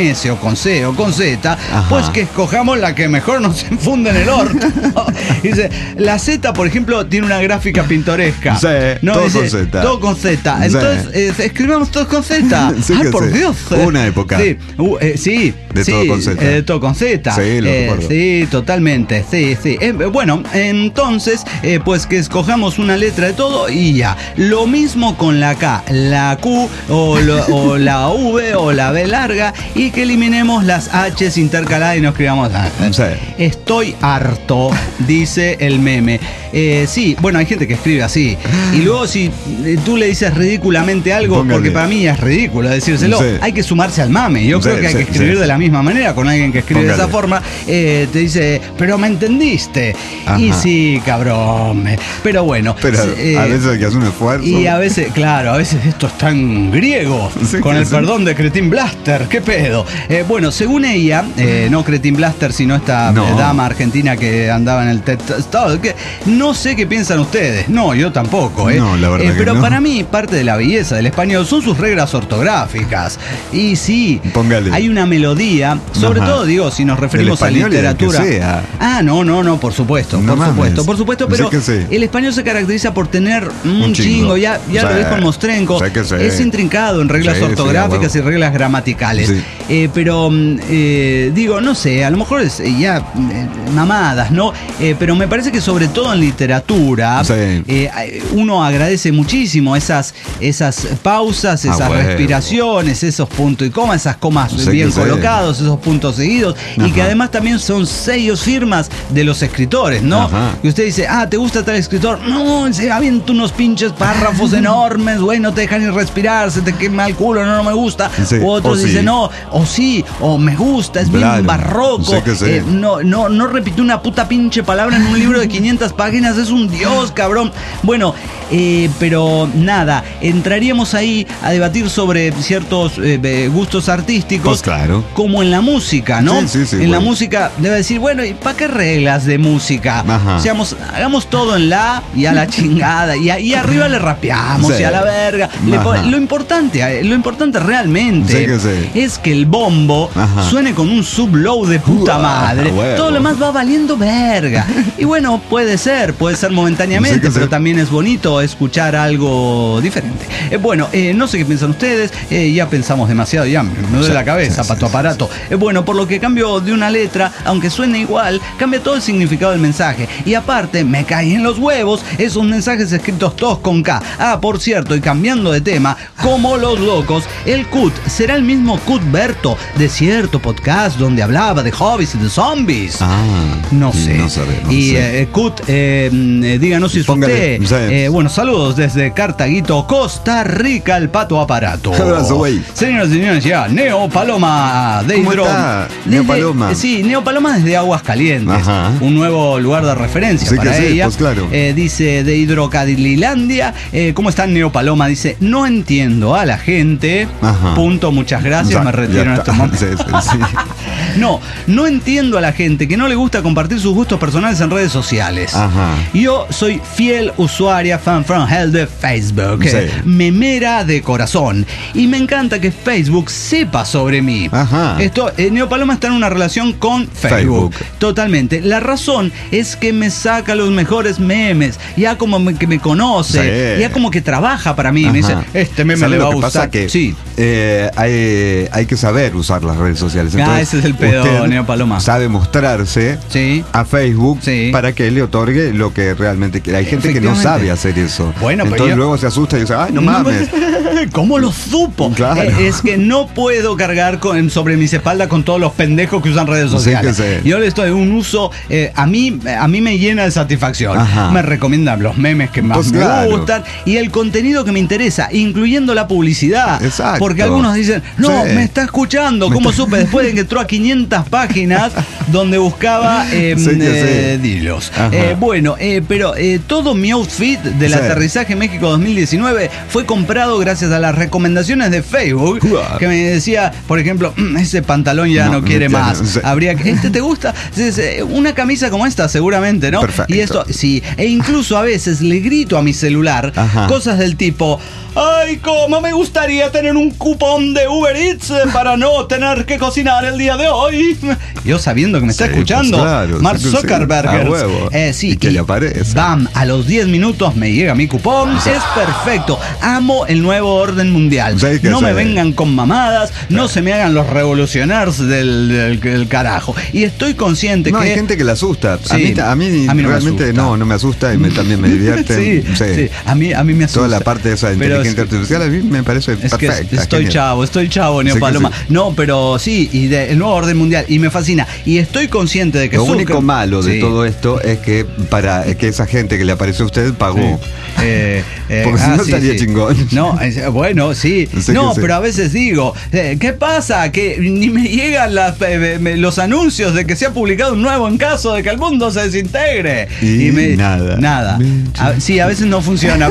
S o con C o con Z, ajá, pues que escojamos la que mejor nos enfunde en el orto. Dice, la Z, por ejemplo, tiene una gráfica pintoresca. Sí, no, todo dice, con Z. Todo con Z. Entonces, sí, eh, escribamos todos con Z. Sí, ay, por sí. Dios. Una época. Sí, uh, eh, sí. De sí, todo con Z. Eh, de todo con Z. Sí, lo eh, recuerdo. Sí, totalmente. Sí, sí. Eh, bueno, entonces, eh, pues que escojamos una letra de todo y ya. Lo mismo con la K, la Q o, lo, o la V o la B larga y que eliminemos las H's intercaladas y nos escribamos. Ah, sí. Estoy harto, dice el meme. Eh, sí, bueno, hay gente que escribe así. Y luego si tú le dices ridículamente algo, Póngale. porque para mí es ridículo decírselo, Sí. hay que sumarse al mame. Yo Sí, creo que hay sí, que escribir sí. de la misma manera con alguien que escribe Póngale. de esa forma. Eh, te dice, pero me entendiste. Ajá. Y sí, cabrón. Pero bueno. Pero eh, a veces hay que hacer un esfuerzo. y a veces, claro, a veces esto está en griego, Sí, con el sí. perdón de Cretin Blaster, qué pedo. Eh, bueno, según ella, eh, no Cretin Blaster, sino esta No. eh, dama argentina que andaba en el TED Talk, que no sé qué piensan ustedes, no, yo tampoco, ¿eh? No, la verdad Eh, que pero no. para mí, parte de la belleza del español son sus reglas ortográficas. Y sí, Póngale. hay una melodía, sobre Ajá. todo, digo, si nos referimos a español y del que literatura. sea. Ah, no, no, no, por supuesto, No por mames. supuesto, por supuesto, pero Sí que sí. el español se caracteriza por tener un, Un chingo, chingo. ya, ya Sí. lo dijo el Mostrenco, Sí que sí. es intrincado en reglas Sí, sí, ortográficas a y huevo. reglas gramaticales. Sí. Eh, pero, mm, eh, digo, no sé, a lo mejor es eh, ya eh, mamadas, ¿no? Eh, pero me parece que sobre todo en literatura, Sí. eh, uno agradece muchísimo esas, esas pausas, A esas huevo. respiraciones, esos puntos y comas, esas comas Sí bien que sí. colocados, esos puntos seguidos, y Ajá. que además también son sellos, firmas de los escritores, ¿no? Ajá. Que usted dice, ah, ¿te gusta tal escritor? No, se avienta unos pinches párrafos enormes, güey, no te dejan ni respirar, se te quema el culo, no, no me gusta. Sí, O otros o sí. dicen, no, o sí, o me gusta, es Claro, bien barroco. sí que sí. eh, no, no, no repitió una puta pinche palabra en un libro de quinientas páginas, es un dios, cabrón. Bueno, eh, pero nada, entraríamos ahí a debatir sobre ciertos eh, gustos artísticos. Pues claro. Como en la música, ¿no? Sí, sí, sí, en la bueno. música debe decir, bueno, ¿y para qué reglas de música? Ajá. Seamos, hagamos todo en la y a la chingada. Y, a- y arriba le rapeamos Sí. y a la verga. Le po- Ajá. lo importante, eh, lo importante realmente Sí que sí. es que el bombo Ajá. suene con un sublow de puta Uah, madre. huevo. Todo lo demás va valiendo verga. Y bueno, puede ser, puede ser momentáneamente, Sí que sí. pero también es bonito escuchar algo diferente. Eh, bueno, eh, no sé qué piensan ustedes, eh, ya pensamos demasiado, ya me duele Sí, la cabeza sí, para tu sí, aparato. Eh, bueno, por lo que cambio de una letra, aunque suene igual, cambia todo el significado del mensaje. Y aparte, me caen los huevos esos mensajes escritos todos con K. Ah, por cierto, y cambiando de tema, como los locos, el Cut será el mismo Cutberto de cierto podcast donde hablaba de hobbies y de zombies. Ah, No sí, sé. no sabemos, y sí. eh, Cut, eh, eh, díganos si es Póngale, usted. sí. Eh, bueno, saludos desde Cartaguito, Costa Rica, el pato aparato. Abrazo, güey. Señoras y señores, ya, Neo Paloma de ¿Cómo Hidro. está, Neo Desde- Paloma? eh, Sí, Neo Paloma desde Aguascalientes. Ajá. Un nuevo lugar de referencia Sí para que sí, ella. pues claro. Eh, dice de Hidrocadililandia. Eh, ¿Cómo está Neo Paloma? Dice, no entiendo a la gente. Ajá. Punto, muchas gracias, Ya, me retiro ya en está. este momento. Sí, sí, sí. No, no entiendo a la gente que no le gusta compartir sus gustos personales en redes sociales. Ajá. Yo soy fiel usuaria fan from hell de Facebook, Sí. eh, memera de corazón, y me encanta que Facebook sepa sobre mí. Ajá. Esto, eh, Neo Paloma está en una relación con Facebook. Facebook. Totalmente. La razón es que me saca los mejores memes, ya como me- que me conoce, Sí. ya como que trabaja para mí. Me dice, Ajá. este meme ¿Sabe le va lo a que gustar. pasa? Que Sí. eh, hay, hay que saber usar las redes sociales. Ah, Entonces, ese es el pedo, usted Neo Paloma. sabe mostrarse Sí. a Facebook Sí. para que le otorgue lo que realmente quiere. Hay gente que no Efectivamente. sabe hacer eso. Bueno, pero Entonces yo- luego se asusta y dice, ay, no mames. ¿Cómo lo supo? Claro. Eh, es que no puedo cargar con, sobre mis espaldas con todos los pendejos que usan redes Sí, sociales. que sí. Yo le estoy un uso, eh, a mí a mí me llena de satisfacción. Ajá. Me recomiendan los memes que más Pues me claro. gustan y el contenido que me interesa, incluyendo la publicidad. Exacto. Porque algunos dicen, no, Sí. me está escuchando. Me ¿Cómo está- supe? Después de que entró a quinientas páginas donde buscaba eh, Sí, que eh, sí. dilos. Ajá. Eh, bueno, eh, pero eh, todo mi outfit del Sí. aterrizaje México dos mil diecinueve fue comprado gracias a las recomendaciones de Facebook, Uah. que me decía, por ejemplo, "Mm, ese pantalón ya no, No, quiere ya más. no, sí. Habría que, ¿este te gusta? Es, eh, Una camisa como esta, seguramente, ¿no? Perfecto. Y esto, sí. E incluso a veces le grito a mi celular Ajá. cosas del tipo, ¡ay, cómo me gustaría tener un cupón de Uber Eats eh, para para no tener que cocinar el día de hoy. Yo sabiendo que me está Sí, escuchando, pues claro, Mark sí, sí. Zuckerberg. A huevo. Eh, sí, Y que le aparece. Bam, a los diez minutos me llega mi cupón. Es perfecto. Amo el nuevo orden mundial. Sí, que No me sí. vengan con mamadas, no se me hagan los revolucionarios del, del- del carajo. Y estoy consciente No, que... hay gente que le asusta. Sí, a mí, a mí, a mí no me realmente asusta. no, no me asusta y me, también me divierte. sí, sí, a mí, a mí me asusta. Toda la parte de esa Pero inteligencia es- artificial a mí me parece Es que perfecta. estoy genial. chavo, estoy chavo, Sí Neo que Paloma. sí. No, pero sí, y de, el nuevo orden mundial, y me fascina. Y estoy consciente de que Lo Zucker- único malo de Sí. todo esto es que para que esa gente que le apareció a usted pagó. Eh, eh, Porque si ah, no sí, estaría sí. chingón. No, es- bueno, sí. Sí no, que sí. pero a veces digo, eh, ¿qué pasa? Que ni me llegan las, eh, me- los anuncios de que se ha publicado un nuevo en caso de que el mundo se desintegre. Y nada. Nada. A- sí, a veces no funciona.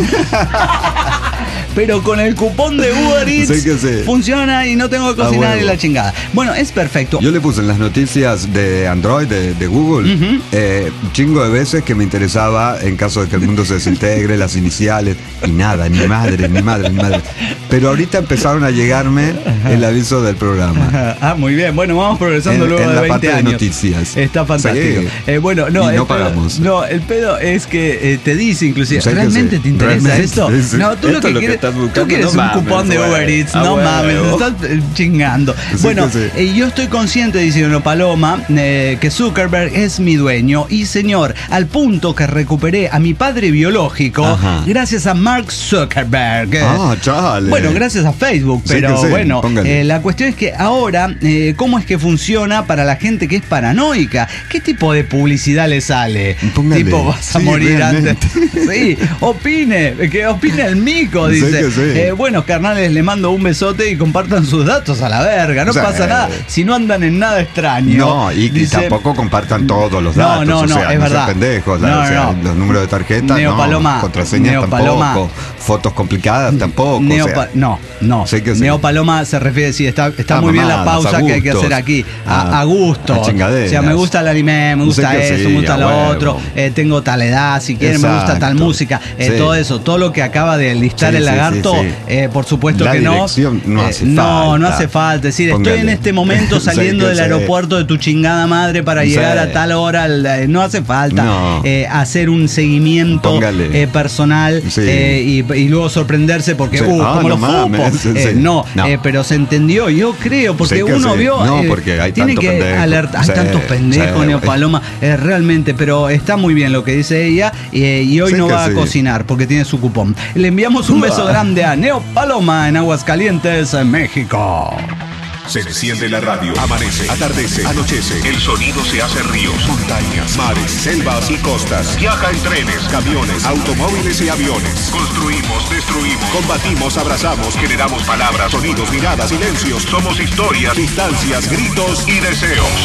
Pero con el cupón de Uber Eats Sí que sí. funciona y no tengo que Ah, cocinar y huevo. la chingada. Bueno, es perfecto. Yo le puse en las noticias de Android, de, de Google, Ujú. eh, chingo de veces que me interesaba en caso de que el mundo se desintegre, las iniciales, y nada, ni madre, ni madre, ni madre. Pero ahorita empezaron a llegarme el aviso del programa. Ah, muy bien. Bueno, vamos progresando En- luego en de la veinte parte de años. noticias. Está fantástico. Sí. Eh, bueno, no, Y el no pedo- pagamos. no, el pedo es que eh, te dice inclusive, Sí que ¿realmente sí. te interesa Realmente, esto? sí, sí. No, tú lo Esto que es lo que quieres, estás tú buscando, quieres no un mames, cupón de güey. Uber Eats, A no huevo. mames, me estás eh, chingando. Sí bueno, que sí. eh, yo estoy consciente, dice Uno Paloma, eh, que Zuckerberg es mi dueño y señor, al punto que recuperé a mi padre biológico Ajá. gracias a Mark Zuckerberg. Ah, chale. Bueno, gracias a Facebook, Sí pero que sí, bueno, póngale. eh, la cuestión es que ahora, eh, ¿cómo es que funciona para la gente que es paranoica? ¿Qué tipo de publicidad le sale? Póngale. Tipo, vas a Sí, morir realmente. antes. Sí, opine, que opine el mico, Sí dice. que sí. Eh, bueno, carnales, le mando un besote y compartan sus datos a la verga. No O sea, pasa eh, nada si no andan en nada extraño. No, y, y Dice- tampoco compartan todos los No, datos. no, o no, sea, es no verdad. sean pendejos. No, o sea, no. los números de tarjeta, Neo no. Paloma, Contraseñas Neo tampoco. Paloma. Fotos complicadas tampoco. Neo o sea, Pa- no, no. Sí que sí. Neo Paloma se refiere, sí, está, está Ah, muy bien la mamadas, pausa a que hay que gustos. hacer aquí. A, Ah, a gusto. a chingaderas. O sea, me gusta el anime, me gusta Sí que esto, sí, me gusta a lo huevo. otro, eh, tengo tal edad, si quieren, me gusta tal Exacto. música, eh, Sí. todo eso, todo lo que acaba de listar Sí, el sí, lagarto, sí, sí. eh, por supuesto La que no. dirección no hace no, falta. no hace falta. Es decir, Póngale. estoy en este momento Sí saliendo que del sí. aeropuerto de tu chingada madre para Sí. llegar a tal hora. al- eh, No hace falta No. eh, hacer un seguimiento Póngale. eh, personal Sí. eh, y, y luego sorprenderse porque, Sí. uh, Ah, como no los mames, fupos. sí, Eh, sí. no, No. eh, pero se entendió, yo creo, porque Sí que uno sí. vio. No, eh, porque hay tiene tanto que pendejo. alertar. Hay Sí, tantos pendejos, sí, Neo güey. Paloma, eh, realmente, pero está muy bien lo que dice ella eh, y hoy Sí no que va sí. a cocinar porque tiene su cupón. Le enviamos un beso grande a Neo Paloma en Aguascalientes, en México. Se enciende la radio, amanece, atardece, anochece. El sonido se hace ríos, montañas, mares, selvas y costas. Viaja en trenes, camiones, automóviles y aviones. Construimos, destruimos, combatimos, abrazamos, generamos palabras, sonidos, miradas, silencios. Somos historias, distancias, gritos y deseos.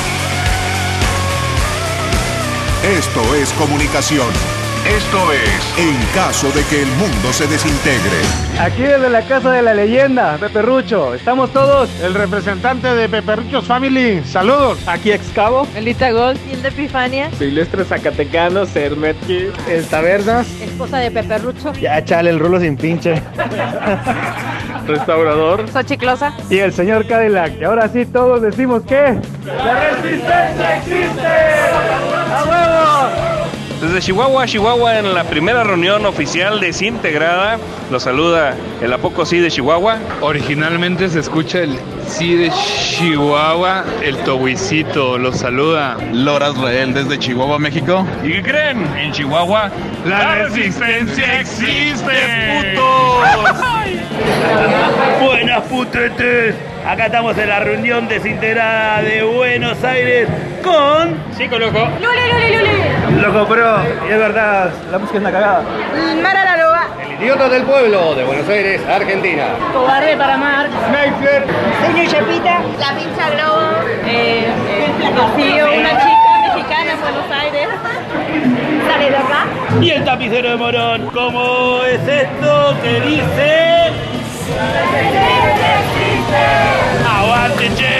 Esto es comunicación. Esto es En caso de que el mundo se desintegre. Aquí desde la casa de la leyenda, Pepe Rucho. Estamos todos. El representante de Peperruchos Family, saludos. Aquí Excavo, Elita Gold, Hilda Epifania, Silvestre Zacatecano, Sermetki, El Tabernas. esposa de Peperrucho, Ya chale el rulo sin pinche. Restaurador. Xochiclosa. Y el señor Cadillac. Y ahora sí todos decimos que ¡la resistencia existe! ¡A huevo! Desde Chihuahua, Chihuahua, en la primera reunión oficial desintegrada, lo saluda el ¿A poco sí de Chihuahua? Originalmente se escucha el sí de Chihuahua, el Tobuicito, lo saluda Lora Israel desde Chihuahua, México. ¿Y qué creen? En Chihuahua, ¡la resistencia existe, putos! Buenas putetes, acá estamos en la reunión desintegrada de Buenos Aires con... Chico loco. Luli, Luli, Luli. Loco, pero, y es verdad, la música es una cagada. Mara la Loba. El idiota del pueblo de Buenos Aires, Argentina. Cobarde para Mar. Snakefield. Señor Chapita. La pincha Globo. Eh, eh, sí, una chica mexicana en Buenos Aires. Sale de acá. Y el tapicero de Morón. ¿Cómo es esto que dice? La resistencia existe. ¡Aguante, che!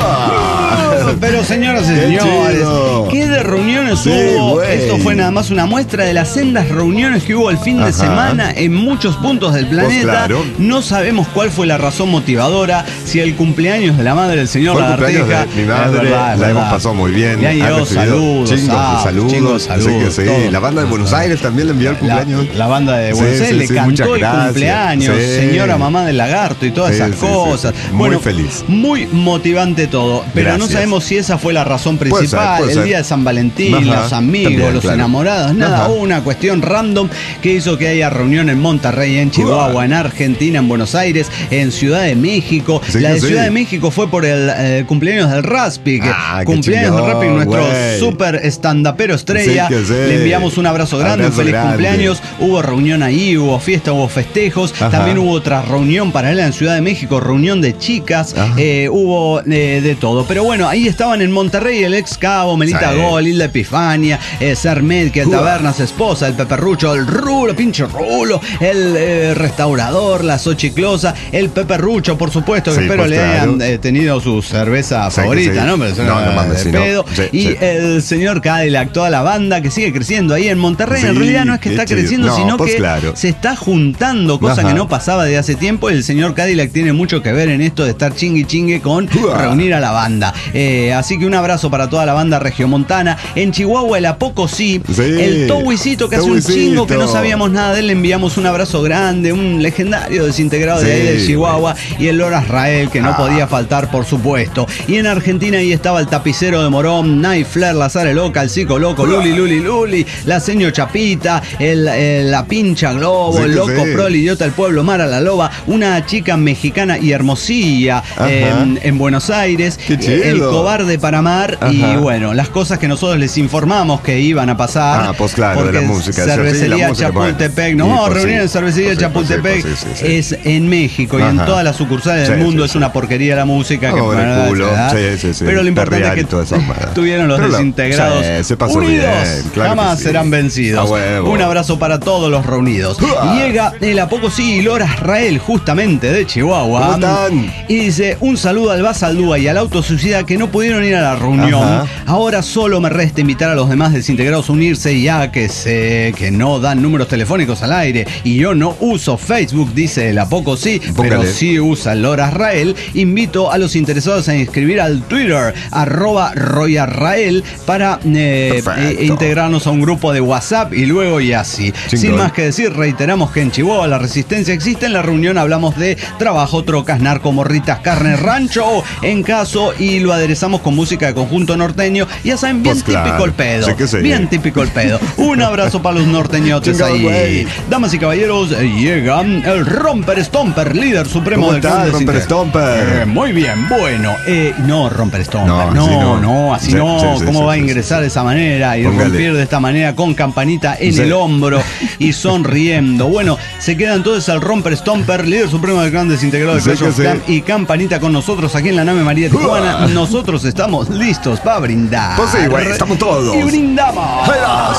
Pero señoras y señores, ¿qué de reuniones Sí, hubo? güey. Esto fue nada más una muestra de las sendas reuniones que hubo el fin de Ajá. semana en muchos puntos del planeta. claro. No sabemos cuál fue la razón motivadora, si el cumpleaños de la madre del señor Fue el cumpleaños Lagarteja. de mi madre, Es verdad, es la verdad. hemos pasado muy bien. Le han Ha llegado recibido saludos, chingos de ah, saludos, chingos de así saludos, que sí. todo. La banda de Buenos Aires también le envió el La, cumpleaños. la banda de Buenos Sí, Aires sí, le sí, cantó muchas el gracias. cumpleaños, Sí. señora mamá del lagarto y todas Sí, esas sí, sí, cosas. sí. Muy Bueno, feliz. muy motivante todo, pero Gracias. no sabemos si esa fue la razón Puede principal, ser, puede el ser. día de San Valentín, Ajá, los amigos, también, los claro. enamorados, nada, Ajá. hubo una cuestión random que hizo que haya reunión en Monterrey, en Chihuahua, en Argentina, en Buenos Aires, en Ciudad de México. Sí, la de sí. Ciudad de México fue por el eh, cumpleaños del Raspi, que Ah, qué cumpleaños del chingón, Raspi, nuestro güey. super estandapero estrella. Sí, que sí. Le enviamos un abrazo grande, Abrazo un feliz grande. cumpleaños. Hubo reunión ahí, hubo fiesta, hubo festejos. Ajá. También hubo otra reunión paralela en Ciudad de México, reunión de chicas. Ajá. Eh, hubo eh, de todo. Pero bueno, ahí estaban en Monterrey el ex Cabo, Melita Sí. Gol, Hilda Epifania, eh, Sermet, que el Uah. Tabernas Esposa, el Peperrucho, el Rulo, pinche Rulo, el eh, restaurador, la Xochiclosa, el Peperrucho, por supuesto, que Sí, espero pues, le claro. hayan eh, tenido su cerveza Sí, que favorita, sí. ¿no? Pero eso No, era no mames, de sí, no. pedo. Sí, y sí. el señor Cadillac, toda la banda que sigue creciendo ahí en Monterrey. en Sí, realidad no es que qué está chido. creciendo, No, sino pues que claro. se está juntando, cosa Ajá. que no pasaba de hace tiempo. El señor Cadillac tiene mucho que ver en esto de estar chingue chingue con Uah. reunir a la banda. Eh, así que un abrazo para toda la banda regiomontana. En Chihuahua, el Apoco sí. Sí. El Towisito, que hace un Towisito. chingo que no sabíamos nada de él, le enviamos un abrazo grande, un legendario desintegrado de ahí Sí. de Chihuahua. Y el Loras Rael, que no Ah. podía faltar, por supuesto. Y en Argentina ahí estaba el Tapicero de Morón, Night Flair, la Zare Loca, el Psico Loco, Luli, Luli, Luli, la Seño Chapita, el, el- la Pincha Globo, Sí, el que Loco sí. Pro, el Idiota, el Pueblo, Mara la Loba, una chica mexicana y hermosilla Ajá. en, en Buenos Aires, Qué chido. el Cobarde para Amar, y Ajá. bueno, las cosas que nosotros les informamos que iban a pasar. Ah, pues claro, de la porque música, sí, Cervecería la música, bueno. Chapultepec, no, Sí, vamos a pues reunir sí. en Cervecería Pues sí, pues sí, Chapultepec, pues sí, sí, sí. es en México y en Ajá. todas las sucursales del Sí, mundo sí, es sí. una porquería la música que Oh, bueno, el culo. ¿verdad? Sí, sí, sí. Pero lo importante Perrear es y toda esa que madre. tuvieron los Pero lo- desintegrados sí, se pasó unidos, bien, claro jamás que sí. serán vencidos. A huevo. Un abrazo para todos los reunidos. ¡Uah! Llega el Apoco sí y Loras Rael, justamente de Chihuahua. ¿Cómo están? Y dice, un saludo al Basaldúa y al Autosuicida que no pudieron ir a la reunión. Ajá. Ahora solo me resta invitar a los demás desintegrados a unirse, ya que sé que no dan números telefónicos al aire y yo no uso Facebook, dice el Apoco sí, Póngale. pero sí usa Loras Rael. Invito a los interesados a inscribir al Twitter arroba royarrael para eh, Perfecto. eh, integrarnos a un grupo de WhatsApp y luego y así. Chingón. Sin más que decir, reiteramos que en Chihuahua la resistencia existe. En la reunión hablamos de trabajo, trocas, narco, morritas, carne, rancho, en caso, y lo aderezamos con música de conjunto norteño. Ya saben, bien Pues claro, típico el pedo. sí que sí. Bien típico el pedo. Un abrazo para los norteñotes Chingón, ahí. güey. Damas y caballeros, eh, llega el Romper Stomper, líder supremo ¿Cómo del estás, clan Romper desintegrado. Stomper? Eh, muy bien, bueno. Eh, no, Romper Stomper. No, No, así no, no. así Sí, no. sí, sí, ¿Cómo sí, va a sí, ingresar de esa manera y Póngale. romper de esta manera con campanita en Sí. el hombro y sonriendo? Bueno, se queda entonces el Romper Stomper, líder supremo del clan desintegrado de Sí, Clash que of sí. Clans, y campanita con nosotros aquí en la nave María Tijuana. Nosotros estamos listos para brindar. Pues sí, güey, estamos todos. Y brindamos.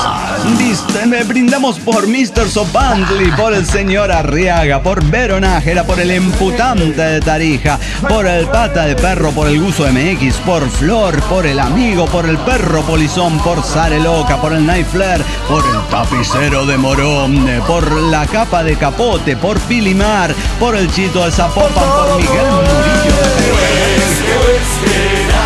Viste, me brindamos por mister Sopantli, por el señor Arriaga, por Vero Nájera, por el emputante de Tarija, por el pata de perro, por el Guso M X, por Flor, por el amigo, por el perro polizón, por Zare Loca, por el Night Flair, por el tapicero de Morón, por la capa de Capote, por Pilimar, por el Chito de Zapopan, por Miguel Murillo de Perú.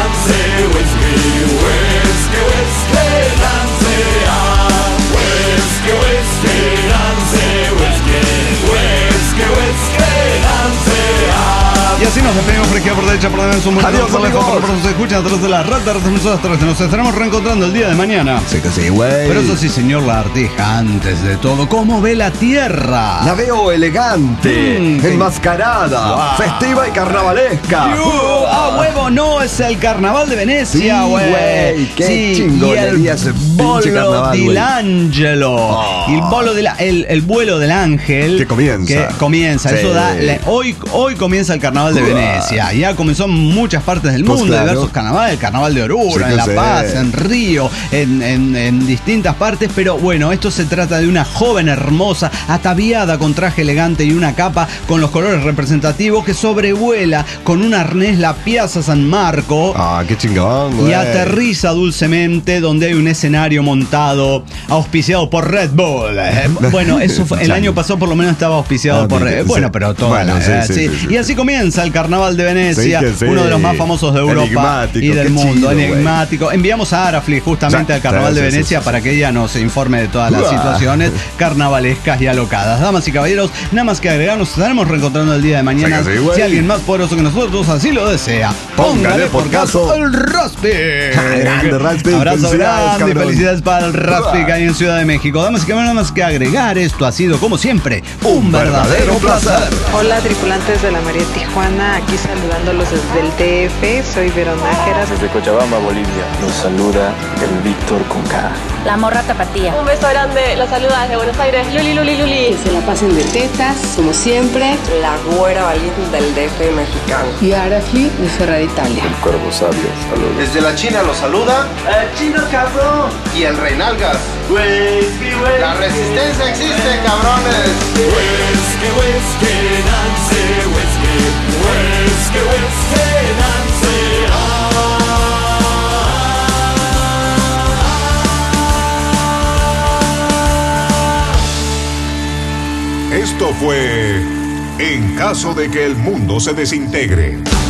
Y así nos despedimos por aquí, por derecha, por derecha, un buen Adiós, por lejos, amigos. por por se escuchan a través de la red de redes emisoras. Nos estaremos reencontrando el día de mañana. Sí que sí, güey. Pero eso sí, señor Lagartija, antes de todo, ¿cómo ve la tierra? La veo elegante, Mm, qué- enmascarada, Wow. festiva y carnavalesca. Yo, ¡ah, huevo! No, es el carnaval de Venecia, Sí, güey. güey, qué Sí, y chingonería ese el pinche bolo carnaval, güey. del Ángelo. Oh. Y el bolo de la, el, el vuelo del ángel. Que comienza. Que comienza. Sí. Eso da. la- hoy, hoy comienza el carnaval de Uah. Venecia. Ya comenzó en muchas partes del Pues mundo, claro. diversos carnavales, el carnaval de Oruro, Sí, en La sé. Paz, en Río, en, en, en distintas partes, pero bueno, esto se trata de una joven hermosa, ataviada con traje elegante y una capa con los colores representativos que sobrevuela con un arnés la Piazza San Marco. Ah, qué chingón, Y güey. aterriza dulcemente donde hay un escenario montado, auspiciado por Red Bull. Eh, Bueno, eso fue, el año pasado por lo menos estaba auspiciado Ah, por Red sí. Bull. Bueno, pero toda Bueno, la sí, eh, sí, sí. sí, sí, Y así comienza el Carnaval de Venecia, Sí, que sí. uno de los más famosos de Europa Enigmático, y del qué mundo. chido, Enigmático. Enviamos a Arafli justamente Ya, al Carnaval sí, de sí, Venecia sí, sí. para que ella nos informe de todas las Uah. situaciones carnavalescas y alocadas. Damas y caballeros, nada más que agregar, nos estaremos reencontrando el día de mañana. Sí, que sí, güey. Si alguien más poderoso que nosotros así lo desea, Póngale por caso el Raspi. Grande, Raspi. Abrazo Felicidades, grande y cabrón. felicidades para el Raspi que hay en Ciudad de México. Damas y caballeros, nada más que agregar, esto ha sido como siempre un verdadero placer. Hola tripulantes de la María Tijuana, aquí saludándolos desde el D F, soy Veronájera. Desde Cochabamba, Bolivia, los saluda el Víctor con K. La morra tapatía. Un beso grande, los saluda desde Buenos Aires, Luli, Luli, Luli. Que se la pasen de tetas, como siempre. La güera valiente del D F mexicano. Y Arafli de Ferrari Italia. El cuervo sabio, saludos. Desde la China los saluda el chino cabrón y el Reinalgas. Whisky, whisky. La resistencia existe, cabrones. Whisky, whisky, Nancy, whisky, whisky, whisky, Nancy. Esto fue En caso de que el mundo se desintegre.